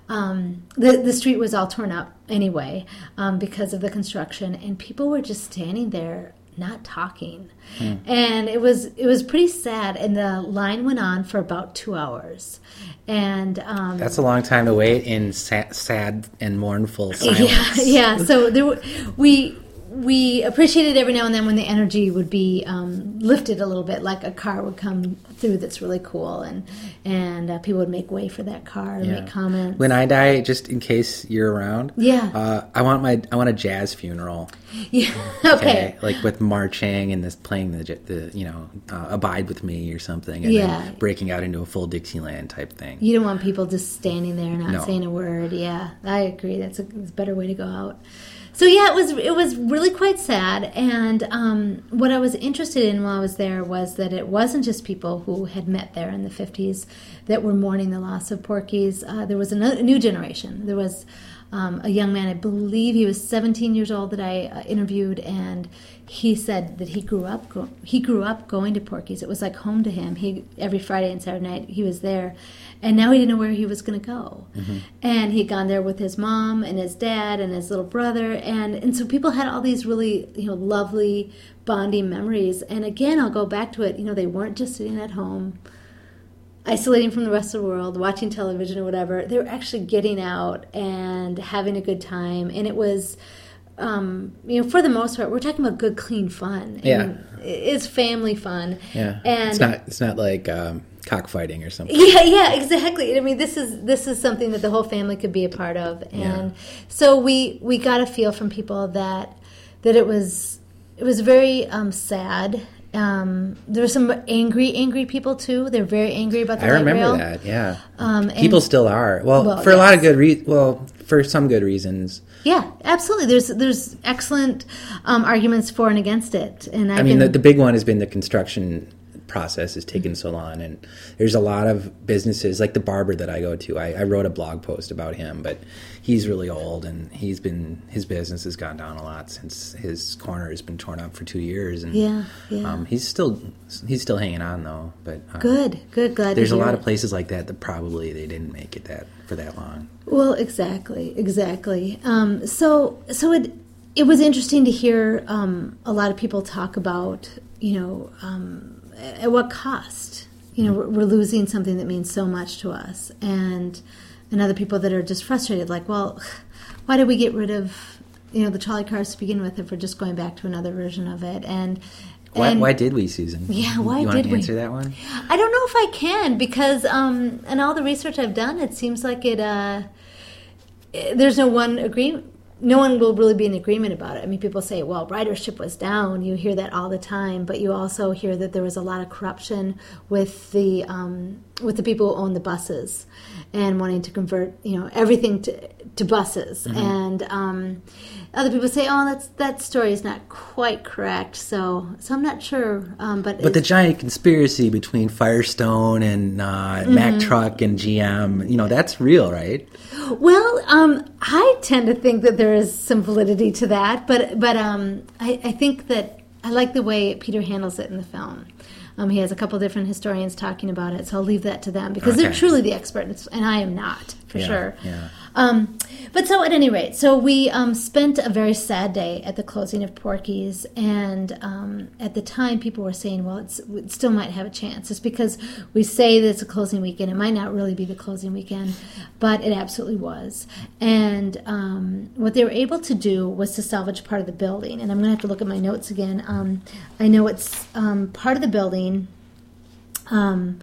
um, the, the street was all torn up anyway um, because of the construction. And people were just standing there not talking. Hmm. And it was it was pretty sad. And the line went on for about two hours. And um, that's a long time to wait in sad, sad and mournful silence. Yeah, yeah. So there were, we... We appreciated every now and then when the energy would be um, lifted a little bit, like a car would come through that's really cool, and and uh, people would make way for that car and yeah. make comments. When I die, just in case you're around, yeah, uh, I want my I want a jazz funeral. Yeah, okay. okay. Like with marching and this playing the the you know uh, Abide With Me or something, and yeah. then breaking out into a full Dixieland type thing. You don't want people just standing there not no. saying a word. Yeah, I agree. That's a, that's a better way to go out. So yeah, it was it was really quite sad, and um, what I was interested in while I was there was that it wasn't just people who had met there in the fifties that were mourning the loss of Porky's. Uh, there was a, no, a new generation. There was um, a young man, I believe he was seventeen years old, that I uh, interviewed, and he said that he grew up go- he grew up going to Porky's. It was like home to him. He every Friday and Saturday night he was there. And now he didn't know where he was going to go. Mm-hmm. And he'd gone there with his mom and his dad and his little brother. And, and so people had all these really, you know, lovely bonding memories. And again, I'll go back to it. You know, they weren't just sitting at home, isolating from the rest of the world, watching television or whatever. They were actually getting out and having a good time. And it was, um, you know, for the most part, we're talking about good, clean fun. Yeah. And it's family fun. Yeah. And it's not, it's not like... Um... cockfighting or something. Yeah, yeah, exactly. I mean, this is this is something that the whole family could be a part of, and yeah. so we we got a feel from people that that it was it was very um, sad. Um, there were some angry, angry people too. They're very angry about the I light remember rail. that. Yeah, um, people still are. Well, well for yes. a lot of good re- well, for some good reasons. Yeah, absolutely. There's there's excellent um, arguments for and against it, and I've I mean, been, the, the big one has been the construction process has taken so long, and there's a lot of businesses like the barber that I go to. I, I wrote a blog post about him, but he's really old, and he's been his business has gone down a lot since his corner has been torn up for two years. And yeah, yeah. Um, he's still he's still hanging on though. But uh, good, good, glad. There's to a hear lot it. of places like that that probably they didn't make it that for that long. Well, exactly, exactly. Um, so so it it was interesting to hear um, a lot of people talk about you know. Um, At what cost? You know, we're losing something that means so much to us, and and other people that are just frustrated, like, well, why did we get rid of you know the trolley cars to begin with if we're just going back to another version of it? And why, and, why did we, Susan? Yeah, why you did want to we? answer that one? I don't know if I can because um, in all the research I've done, it seems like it. Uh, there's no one agreement. No one will really be in agreement about it. I mean, people say, well, ridership was down. You hear that all the time. But you also hear that there was a lot of corruption with the um, with the people who own the buses and wanting to convert, you know, everything to, to buses. Mm-hmm. And um, other people say, oh, that's that story is not quite correct. So so I'm not sure. Um, but but the giant conspiracy between Firestone and uh, mm-hmm. Mack Truck and G M, you know, that's real, right? Well, um, I tend to think that there is some validity to that, but but um, I, I think that I like the way Peter handles it in the film. Um, he has a couple different historians talking about it, so I'll leave that to them because okay. they're truly the experts, and I am not, for yeah, sure. Yeah. Um, but so at any rate, so we um, spent a very sad day at the closing of Porky's, and um, at the time people were saying, well, it's, it still might have a chance. It's because we say that it's a closing weekend. It might not really be the closing weekend, but it absolutely was. And um, what they were able to do was to salvage part of the building, and I'm going to have to look at my notes again. Um, I know it's um, part of the building um,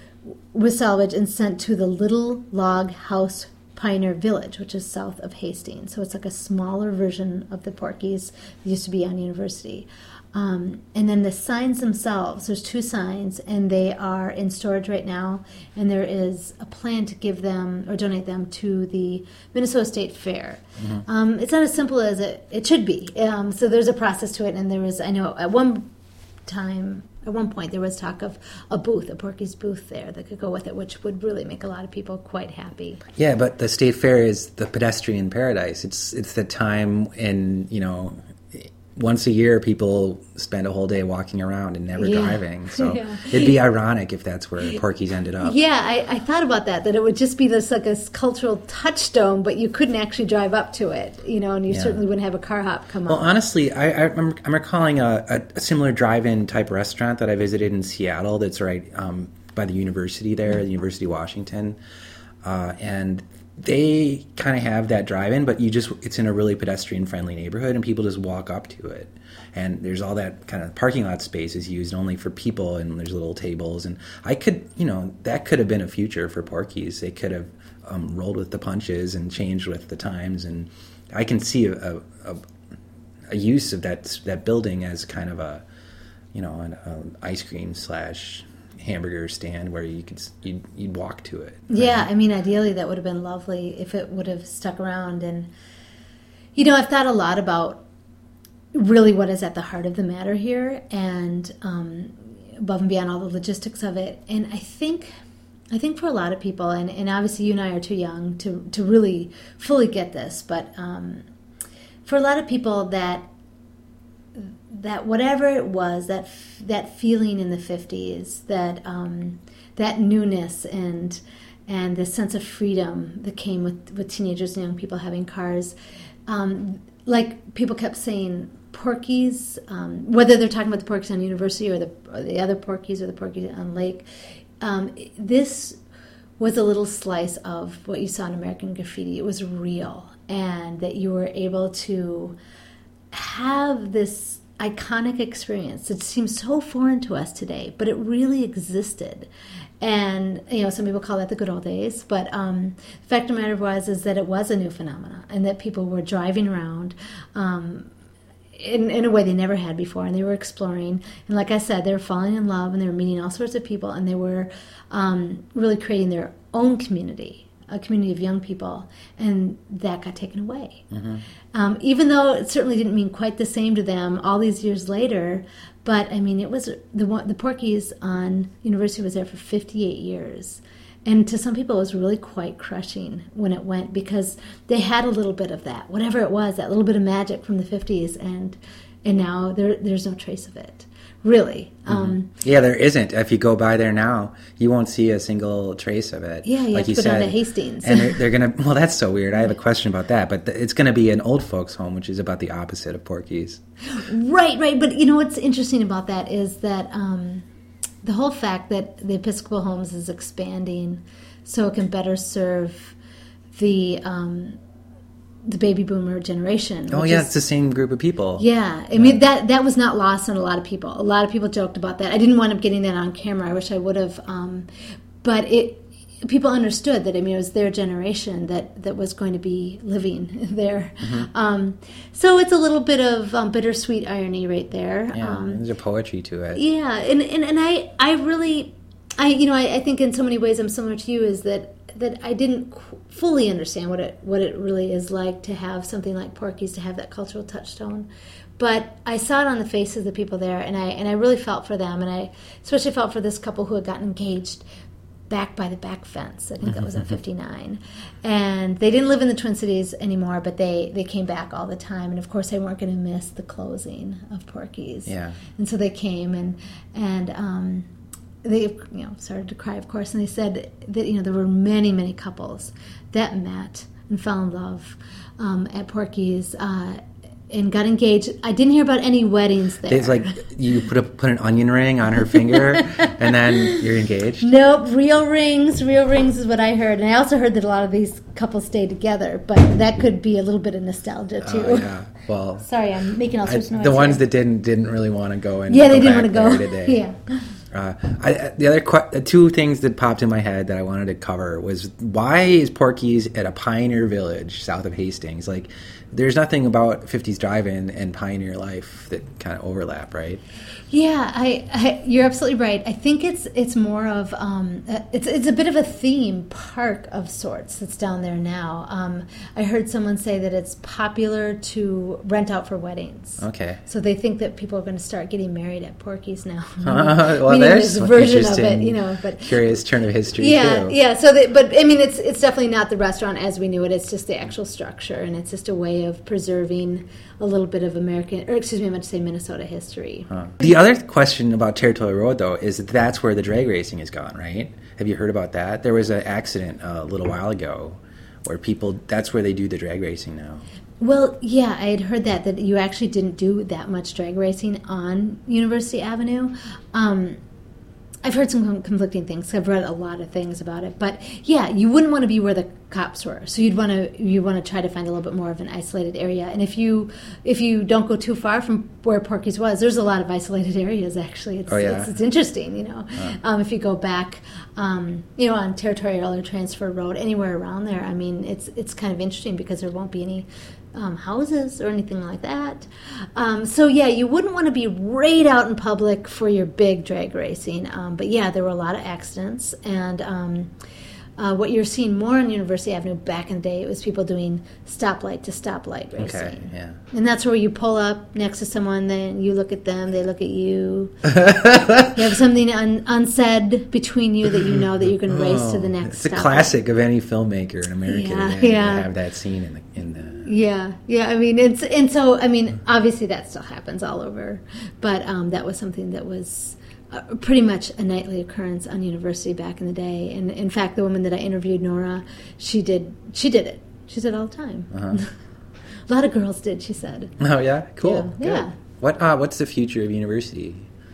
was salvaged and sent to the Little Log House Pioneer Village, which is south of Hastings. So it's like a smaller version of the Porky's that used to be on University. Um, and then the signs themselves, there's two signs, and they are in storage right now. And there is a plan to give them or donate them to the Minnesota State Fair. Mm-hmm. Um, it's not as simple as it, it should be. Um, so there's a process to it. And there was, I know at one time, at one point there was talk of a booth, a Porky's booth there that could go with it, which would really make a lot of people quite happy. Yeah, but the State Fair is the pedestrian paradise. It's it's the time in, you know, once a year people spend a whole day walking around and never yeah. driving. So yeah. it'd be ironic if that's where Porky's ended up. Yeah, I, I thought about that, that it would just be this like a cultural touchstone, but you couldn't actually drive up to it, you know, and you yeah. certainly wouldn't have a car hop come well, up. Well, honestly, I, I, I'm, I'm recalling a, a, a similar drive-in type restaurant that I visited in Seattle that's right um, by the university there, the University of Washington. Uh, and they kind of have that drive-in, but you just it's in a really pedestrian-friendly neighborhood, and people just walk up to it. And there's all that kind of parking lot space is used only for people, and there's little tables. And I could, you know, that could have been a future for Porky's. They could have um, rolled with the punches and changed with the times. And I can see a, a, a use of that that building as kind of a, you know, an, an ice cream slash hamburger stand where you could you'd, you'd walk to it. Right? Yeah, I mean, ideally that would have been lovely if it would have stuck around. And you know, I've thought a lot about really what is at the heart of the matter here, and um, above and beyond all the logistics of it. And I think, I think for a lot of people, and, and obviously you and I are too young to to really fully get this, but um, for a lot of people that. that whatever it was, that that feeling in the fifties, that um, that newness and and this sense of freedom that came with, with teenagers and young people having cars, um, like people kept saying, Porky's, um, whether they're talking about the Porky's on University or the or the other Porky's or the Porky's on Lake, um, this was a little slice of what you saw in American Graffiti. It was real, and that you were able to have this iconic experience that seems so foreign to us today, but it really existed. And, you know, some people call that the good old days, but um, the fact of the matter was is that it was a new phenomenon, and that people were driving around um, in, in a way they never had before, and they were exploring. And like I said, they were falling in love, and they were meeting all sorts of people, and they were um, really creating their own community, a community of young people, and that got taken away. Mm-hmm. Um, even though it certainly didn't mean quite the same to them all these years later, but I mean, it was the the Porky's on University was there for fifty-eight years, and to some people it was really quite crushing when it went, because they had a little bit of that, whatever it was, that little bit of magic from the fifties, and and now there there's no trace of it. Really. Mm-hmm. Um, yeah, there isn't. If you go by there now, you won't see a single trace of it. Yeah, you like have to you go said. down to Hastings. And they're, they're going to, well, that's so weird. I have a question about that, but th- it's going to be an old folks home, which is about the opposite of Porky's. Right, right. But, you know, what's interesting about that is that um, the whole fact that the Episcopal Homes is expanding so it can better serve the... Um, the baby boomer generation. Oh yeah, is, it's the same group of people. Yeah, I mean that that was not lost on a lot of people. A lot of people joked about that. I didn't wind up getting that on camera. I wish I would have. Um, but it, people understood that. I mean, it was their generation that, that was going to be living there. Mm-hmm. Um, so it's a little bit of um, bittersweet irony right there. Yeah, um, there's a poetry to it. Yeah, and and, and I I really, I you know I, I think in so many ways I'm similar to you, is that. that I didn't fully understand what it what it really is like to have something like Porky's, to have that cultural touchstone. But I saw it on the faces of the people there, and I and I really felt for them, and I especially felt for this couple who had gotten engaged back by the back fence. I think that was in fifty-nine. And they didn't live in the Twin Cities anymore, but they, they came back all the time. And, of course, they weren't going to miss the closing of Porky's. Yeah. And so they came, and and um, they you know started to cry, of course, and they said that you know there were many, many couples that met and fell in love um, at Porky's uh, and got engaged. I didn't hear about any weddings there. It's like you put a, put an onion ring on her finger and then you're engaged? Nope, real rings. Real rings is what I heard. And I also heard that a lot of these couples stayed together, but that could be a little bit of nostalgia too. Oh, yeah. Well, sorry, I'm making all sorts I, of noise. The ones here. that didn't didn't really want to go and yeah, go they didn't back want to go. there today. Yeah. Uh, I, the other qu- the two things that popped in my head that I wanted to cover was, why is Porky's at a Pioneer Village south of Hastings? Like, there's nothing about fifties Drive-In and Pioneer Life that kind of overlap, right? Yeah, I, I you're absolutely right. I think it's it's more of um, it's it's a bit of a theme park of sorts that's down there now. Um, I heard someone say that it's popular to rent out for weddings. Okay. So they think that people are going to start getting married at Porky's now. Uh, well, Meaning there's this one version of it, interesting, you know. But curious turn of history. Yeah, too. yeah. So, they, but I mean, it's it's definitely not the restaurant as we knew it. It's just the actual structure, and it's just a way of preserving a little bit of American, or excuse me, I meant to say Minnesota history. Huh. The other question about Territorial Road, though, is that that's where the drag racing is gone, right? Have you heard about that? There was an accident uh, a little while ago where people, that's where they do the drag racing now. Well, yeah, I had heard that, that you actually didn't do that much drag racing on University Avenue. Um, I've heard some conflicting things. I've read a lot of things about it, but yeah, you wouldn't want to be where the cops were. So you'd want to you want to try to find a little bit more of an isolated area. And if you if you don't go too far from where Porky's was, there's a lot of isolated areas. Actually, it's oh, yeah? it's, it's interesting. You know, oh. um, if you go back, um, you know, on Territorial or Transfer Road, anywhere around there, I mean, it's it's kind of interesting because there won't be any Um, houses or anything like that. Um, so, yeah, you wouldn't want to be right out in public for your big drag racing. Um, but, yeah, there were a lot of accidents. And um, uh, what you're seeing more on University Avenue back in the day, it was people doing stoplight to stoplight racing. Okay, yeah. And that's where you pull up next to someone, then you look at them, they look at you. You have something un- unsaid between you that you know that you can race oh, to the next It's a stoplight. classic of any filmmaker in America Yeah, to, yeah. to have that scene in the... In the Yeah, yeah. I mean, it's and so I mean, obviously that still happens all over, but um, that was something that was uh, pretty much a nightly occurrence on University back in the day. And in fact, the woman that I interviewed, Nora, she did she did it. She did it all the time. Uh-huh. A lot of girls did. She said. Oh yeah, cool. Yeah. Good. yeah. What uh, what's the future of University?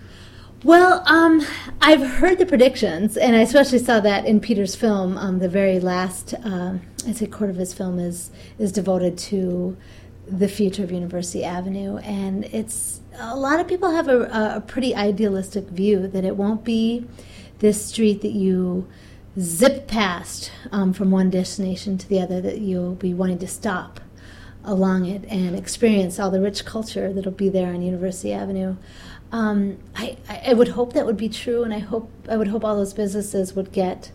Well, um, I've heard the predictions, and I especially saw that in Peter's film. Um, the very last, uh, I'd say, quarter of his film is is devoted to the future of University Avenue, and it's a lot of people have a, a pretty idealistic view that it won't be this street that you zip past um, from one destination to the other, that you'll be wanting to stop along it and experience all the rich culture that'll be there on University Avenue. Um, I, I would hope that would be true, and I hope I would hope all those businesses would get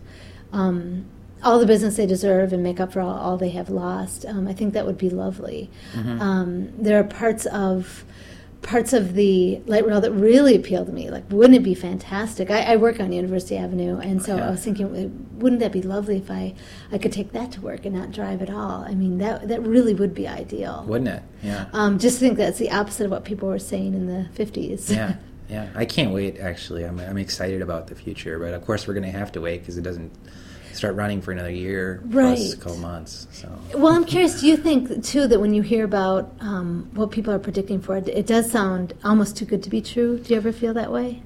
um, all the business they deserve and make up for all, all they have lost. Um, I think that would be lovely. Mm-hmm. Um, there are parts of parts of the light rail that really appeal to me. Like, wouldn't it be fantastic? I, I work on University Avenue, and so yeah. I was thinking, wouldn't that be lovely if I, I could take that to work and not drive at all? I mean, that that really would be ideal. Wouldn't it? Yeah. Um, just think that's the opposite of what people were saying in the fifties. Yeah, yeah. I can't wait, actually. I'm I'm excited about the future, but of course we're going to have to wait because it doesn't start running for another year right. plus a couple months. So. Well, I'm curious, do you think, too, that when you hear about um, what people are predicting for it, it does sound almost too good to be true? Do you ever feel that way?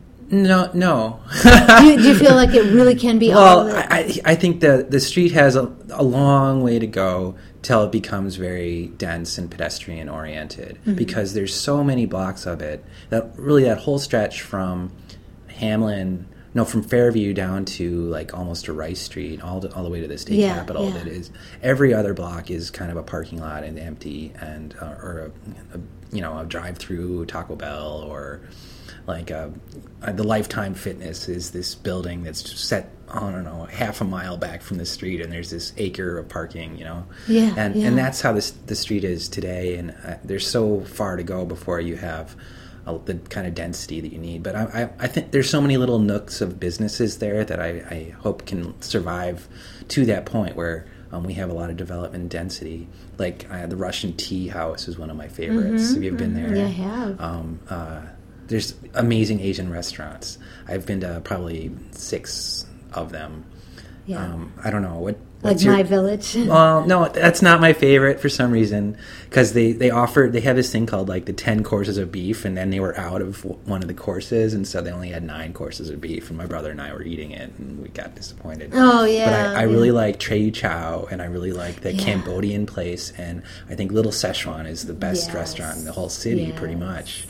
No, no. do, you, do you feel like it really can be well, all of it? I, I think the, the street has a, a long way to go till it becomes very dense and pedestrian-oriented mm-hmm. because there's so many blocks of it that really that whole stretch from Hamlin... No, from Fairview down to like almost to Rice Street, all the, all the way to the state yeah, capitol. Yeah. That is, every other block is kind of a parking lot and empty, and uh, or a, a you know a drive-through Taco Bell, or like a, a, the Lifetime Fitness is this building that's set I don't know half a mile back from the street, and there's this acre of parking, you know. Yeah, and yeah. and that's how this the street is today, and uh, there's so far to go before you have the kind of density that you need. But I, I, I think there's so many little nooks of businesses there that I, I hope can survive to that point where um, we have a lot of development and density. Like uh, the Russian Tea House is one of my favorites. Mm-hmm, have you ever mm-hmm. been there? Yeah, I have. Um, uh, there's amazing Asian restaurants. I've been to probably six of them. Yeah. Um, I don't know. what. Like your, My Village. Well, no, that's not my favorite for some reason, because they, they offer, they have this thing called like the ten courses of beef, and then they were out of one of the courses, and so they only had nine courses of beef, and my brother and I were eating it, and we got disappointed. Oh, yeah. But I, I yeah. really like Trey Chow, and I really like the yeah. Cambodian place, and I think Little Szechuan is the best yes. restaurant in the whole city, yes. pretty much.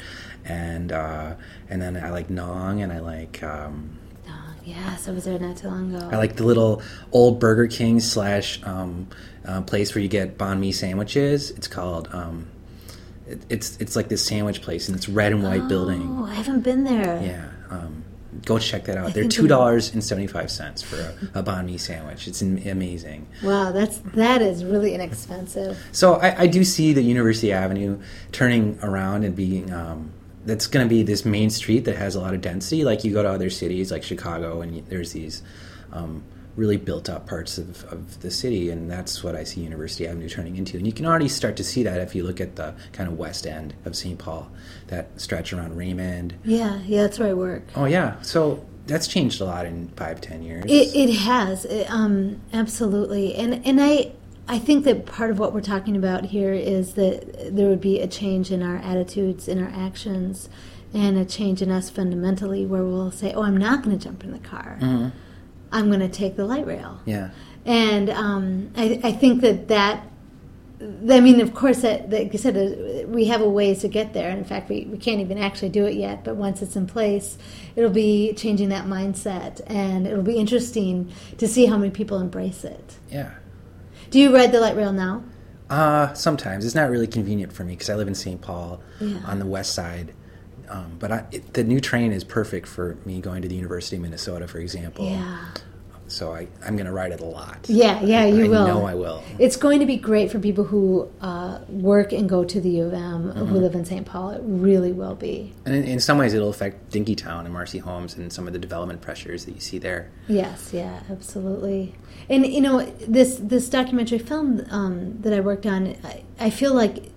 and uh, and then I like Nong, and I like. Um, Yes, I was there not too long ago. I like the little old Burger King slash um, uh, place where you get banh mi sandwiches. It's called, um, it, it's it's like this sandwich place, and it's red and white oh, building. Oh, I haven't been there. Yeah, um, go check that out. I They're two dollars and seventy five cents for a, a banh mi sandwich. It's amazing. Wow, that's that is really inexpensive. So I, I do see the University Avenue turning around and being. Um, That's going to be this main street that has a lot of density. Like you go to other cities like Chicago, and there's these um, really built-up parts of, of the city, and that's what I see University Avenue turning into. And you can already start to see that if you look at the kind of west end of Saint Paul, that stretch around Raymond. Yeah, yeah, that's where I work. Oh, yeah. So that's changed a lot in five, ten years. It, it has, it, um, absolutely. And and I... I think that part of what we're talking about here is that there would be a change in our attitudes, in our actions, and a change in us fundamentally where we'll say, oh, I'm not going to jump in the car. Mm-hmm. I'm going to take the light rail. Yeah. And um, I, I think that that, I mean, of course, that, like you said, we have a ways to get there. And in fact, we, we can't even actually do it yet. But once it's in place, it'll be changing that mindset. And it'll be interesting to see how many people embrace it. Yeah. Do you ride the light rail now? Uh, sometimes. It's not really convenient for me because I live in Saint Paul yeah. on the west side. Um, but I, it, the new train is perfect for me going to the University of Minnesota, for example. Yeah. So I, I'm going to ride it a lot. Yeah, yeah, you I will. I know I will. It's going to be great for people who uh, work and go to the U of M, mm-hmm. who live in Saint Paul. It really will be. And in, in some ways, it'll affect Dinkytown and Marcy Homes and some of the development pressures that you see there. Yes, yeah, absolutely. And, you know, this, this documentary film um, that I worked on, I, I feel like,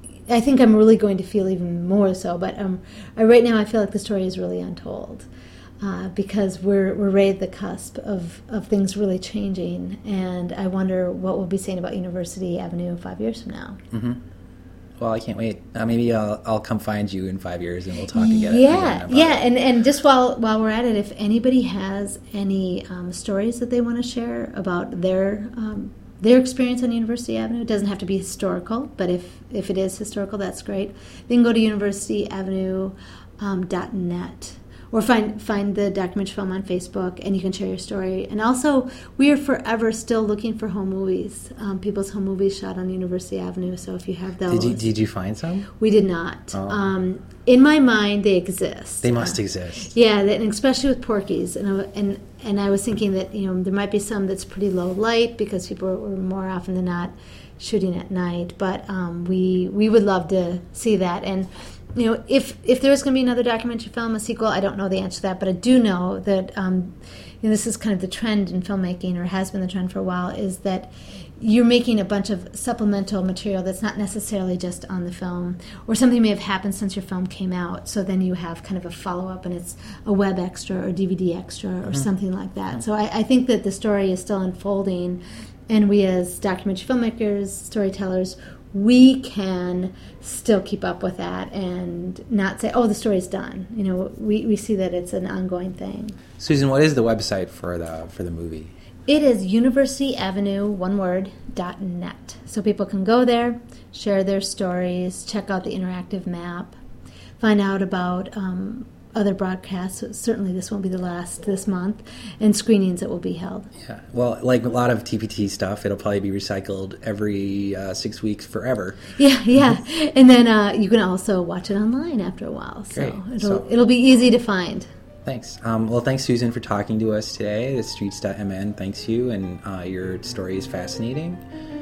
I think I'm really going to feel even more so, but um, I, right now I feel like the story is really untold. Uh, because we're we're right at the cusp of, of things really changing, and I wonder what we'll be saying about University Avenue five years from now. Mm-hmm. Well, I can't wait. Uh, maybe I'll I'll come find you in five years and we'll talk together. Yeah, yeah, it. and and just while while we're at it, if anybody has any um, stories that they want to share about their um, their experience on University Avenue, it doesn't have to be historical, but if if it is historical, that's great. They can go to university avenue dot net. Or find find the documentary film on Facebook, and you can share your story. And also, we are forever still looking for home movies, um, people's home movies shot on University Avenue. So if you have those, did you did you find some? We did not. Oh. Um, in my mind, they exist. They must uh, exist. Yeah, and especially with Porky's. And I, and and I was thinking that you know there might be some that's pretty low light because people were more often than not shooting at night. But um, we we would love to see that. And you know, if if there's going to be another documentary film, a sequel, I don't know the answer to that, but I do know that um, you know, this is kind of the trend in filmmaking, or has been the trend for a while, is that you're making a bunch of supplemental material that's not necessarily just on the film, or something may have happened since your film came out, so then you have kind of a follow-up, and it's a web extra or D V D extra or mm-hmm. something like that. Mm-hmm. So I, I think that the story is still unfolding, and we as documentary filmmakers, storytellers, we can still keep up with that and not say, oh, the story's done. You know, we, we see that it's an ongoing thing. Susan, what is the website for the for the movie? It is University Avenue, one word, dot net. So people can go there, share their stories, check out the interactive map, find out about um, other broadcasts. Certainly this won't be the last this month, and screenings that will be held. Yeah, well, like a lot of T P T stuff, it'll probably be recycled every uh, six weeks forever. Yeah, yeah, and then uh, you can also watch it online after a while. So Great. it'll So, it'll be easy to find. Thanks. Um, well, thanks, Susan, for talking to us today. The Streets dot M N thanks you, and uh, your story is fascinating,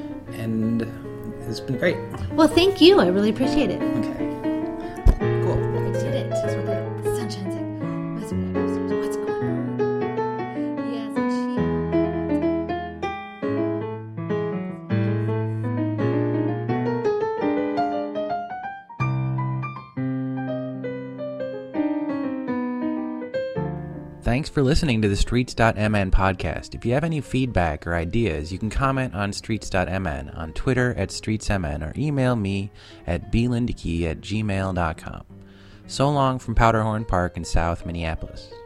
and it's been great. Well, thank you. I really appreciate it. Okay. Cool. I did it. That's what the sun shines like. What's, what's going on? Yes, Thanks for listening to the Streets dot M N podcast. If you have any feedback or ideas, you can comment on Streets dot M N, on Twitter at StreetsMN, or email me at b lindekey at gmail dot com. So long from Powderhorn Park in South Minneapolis.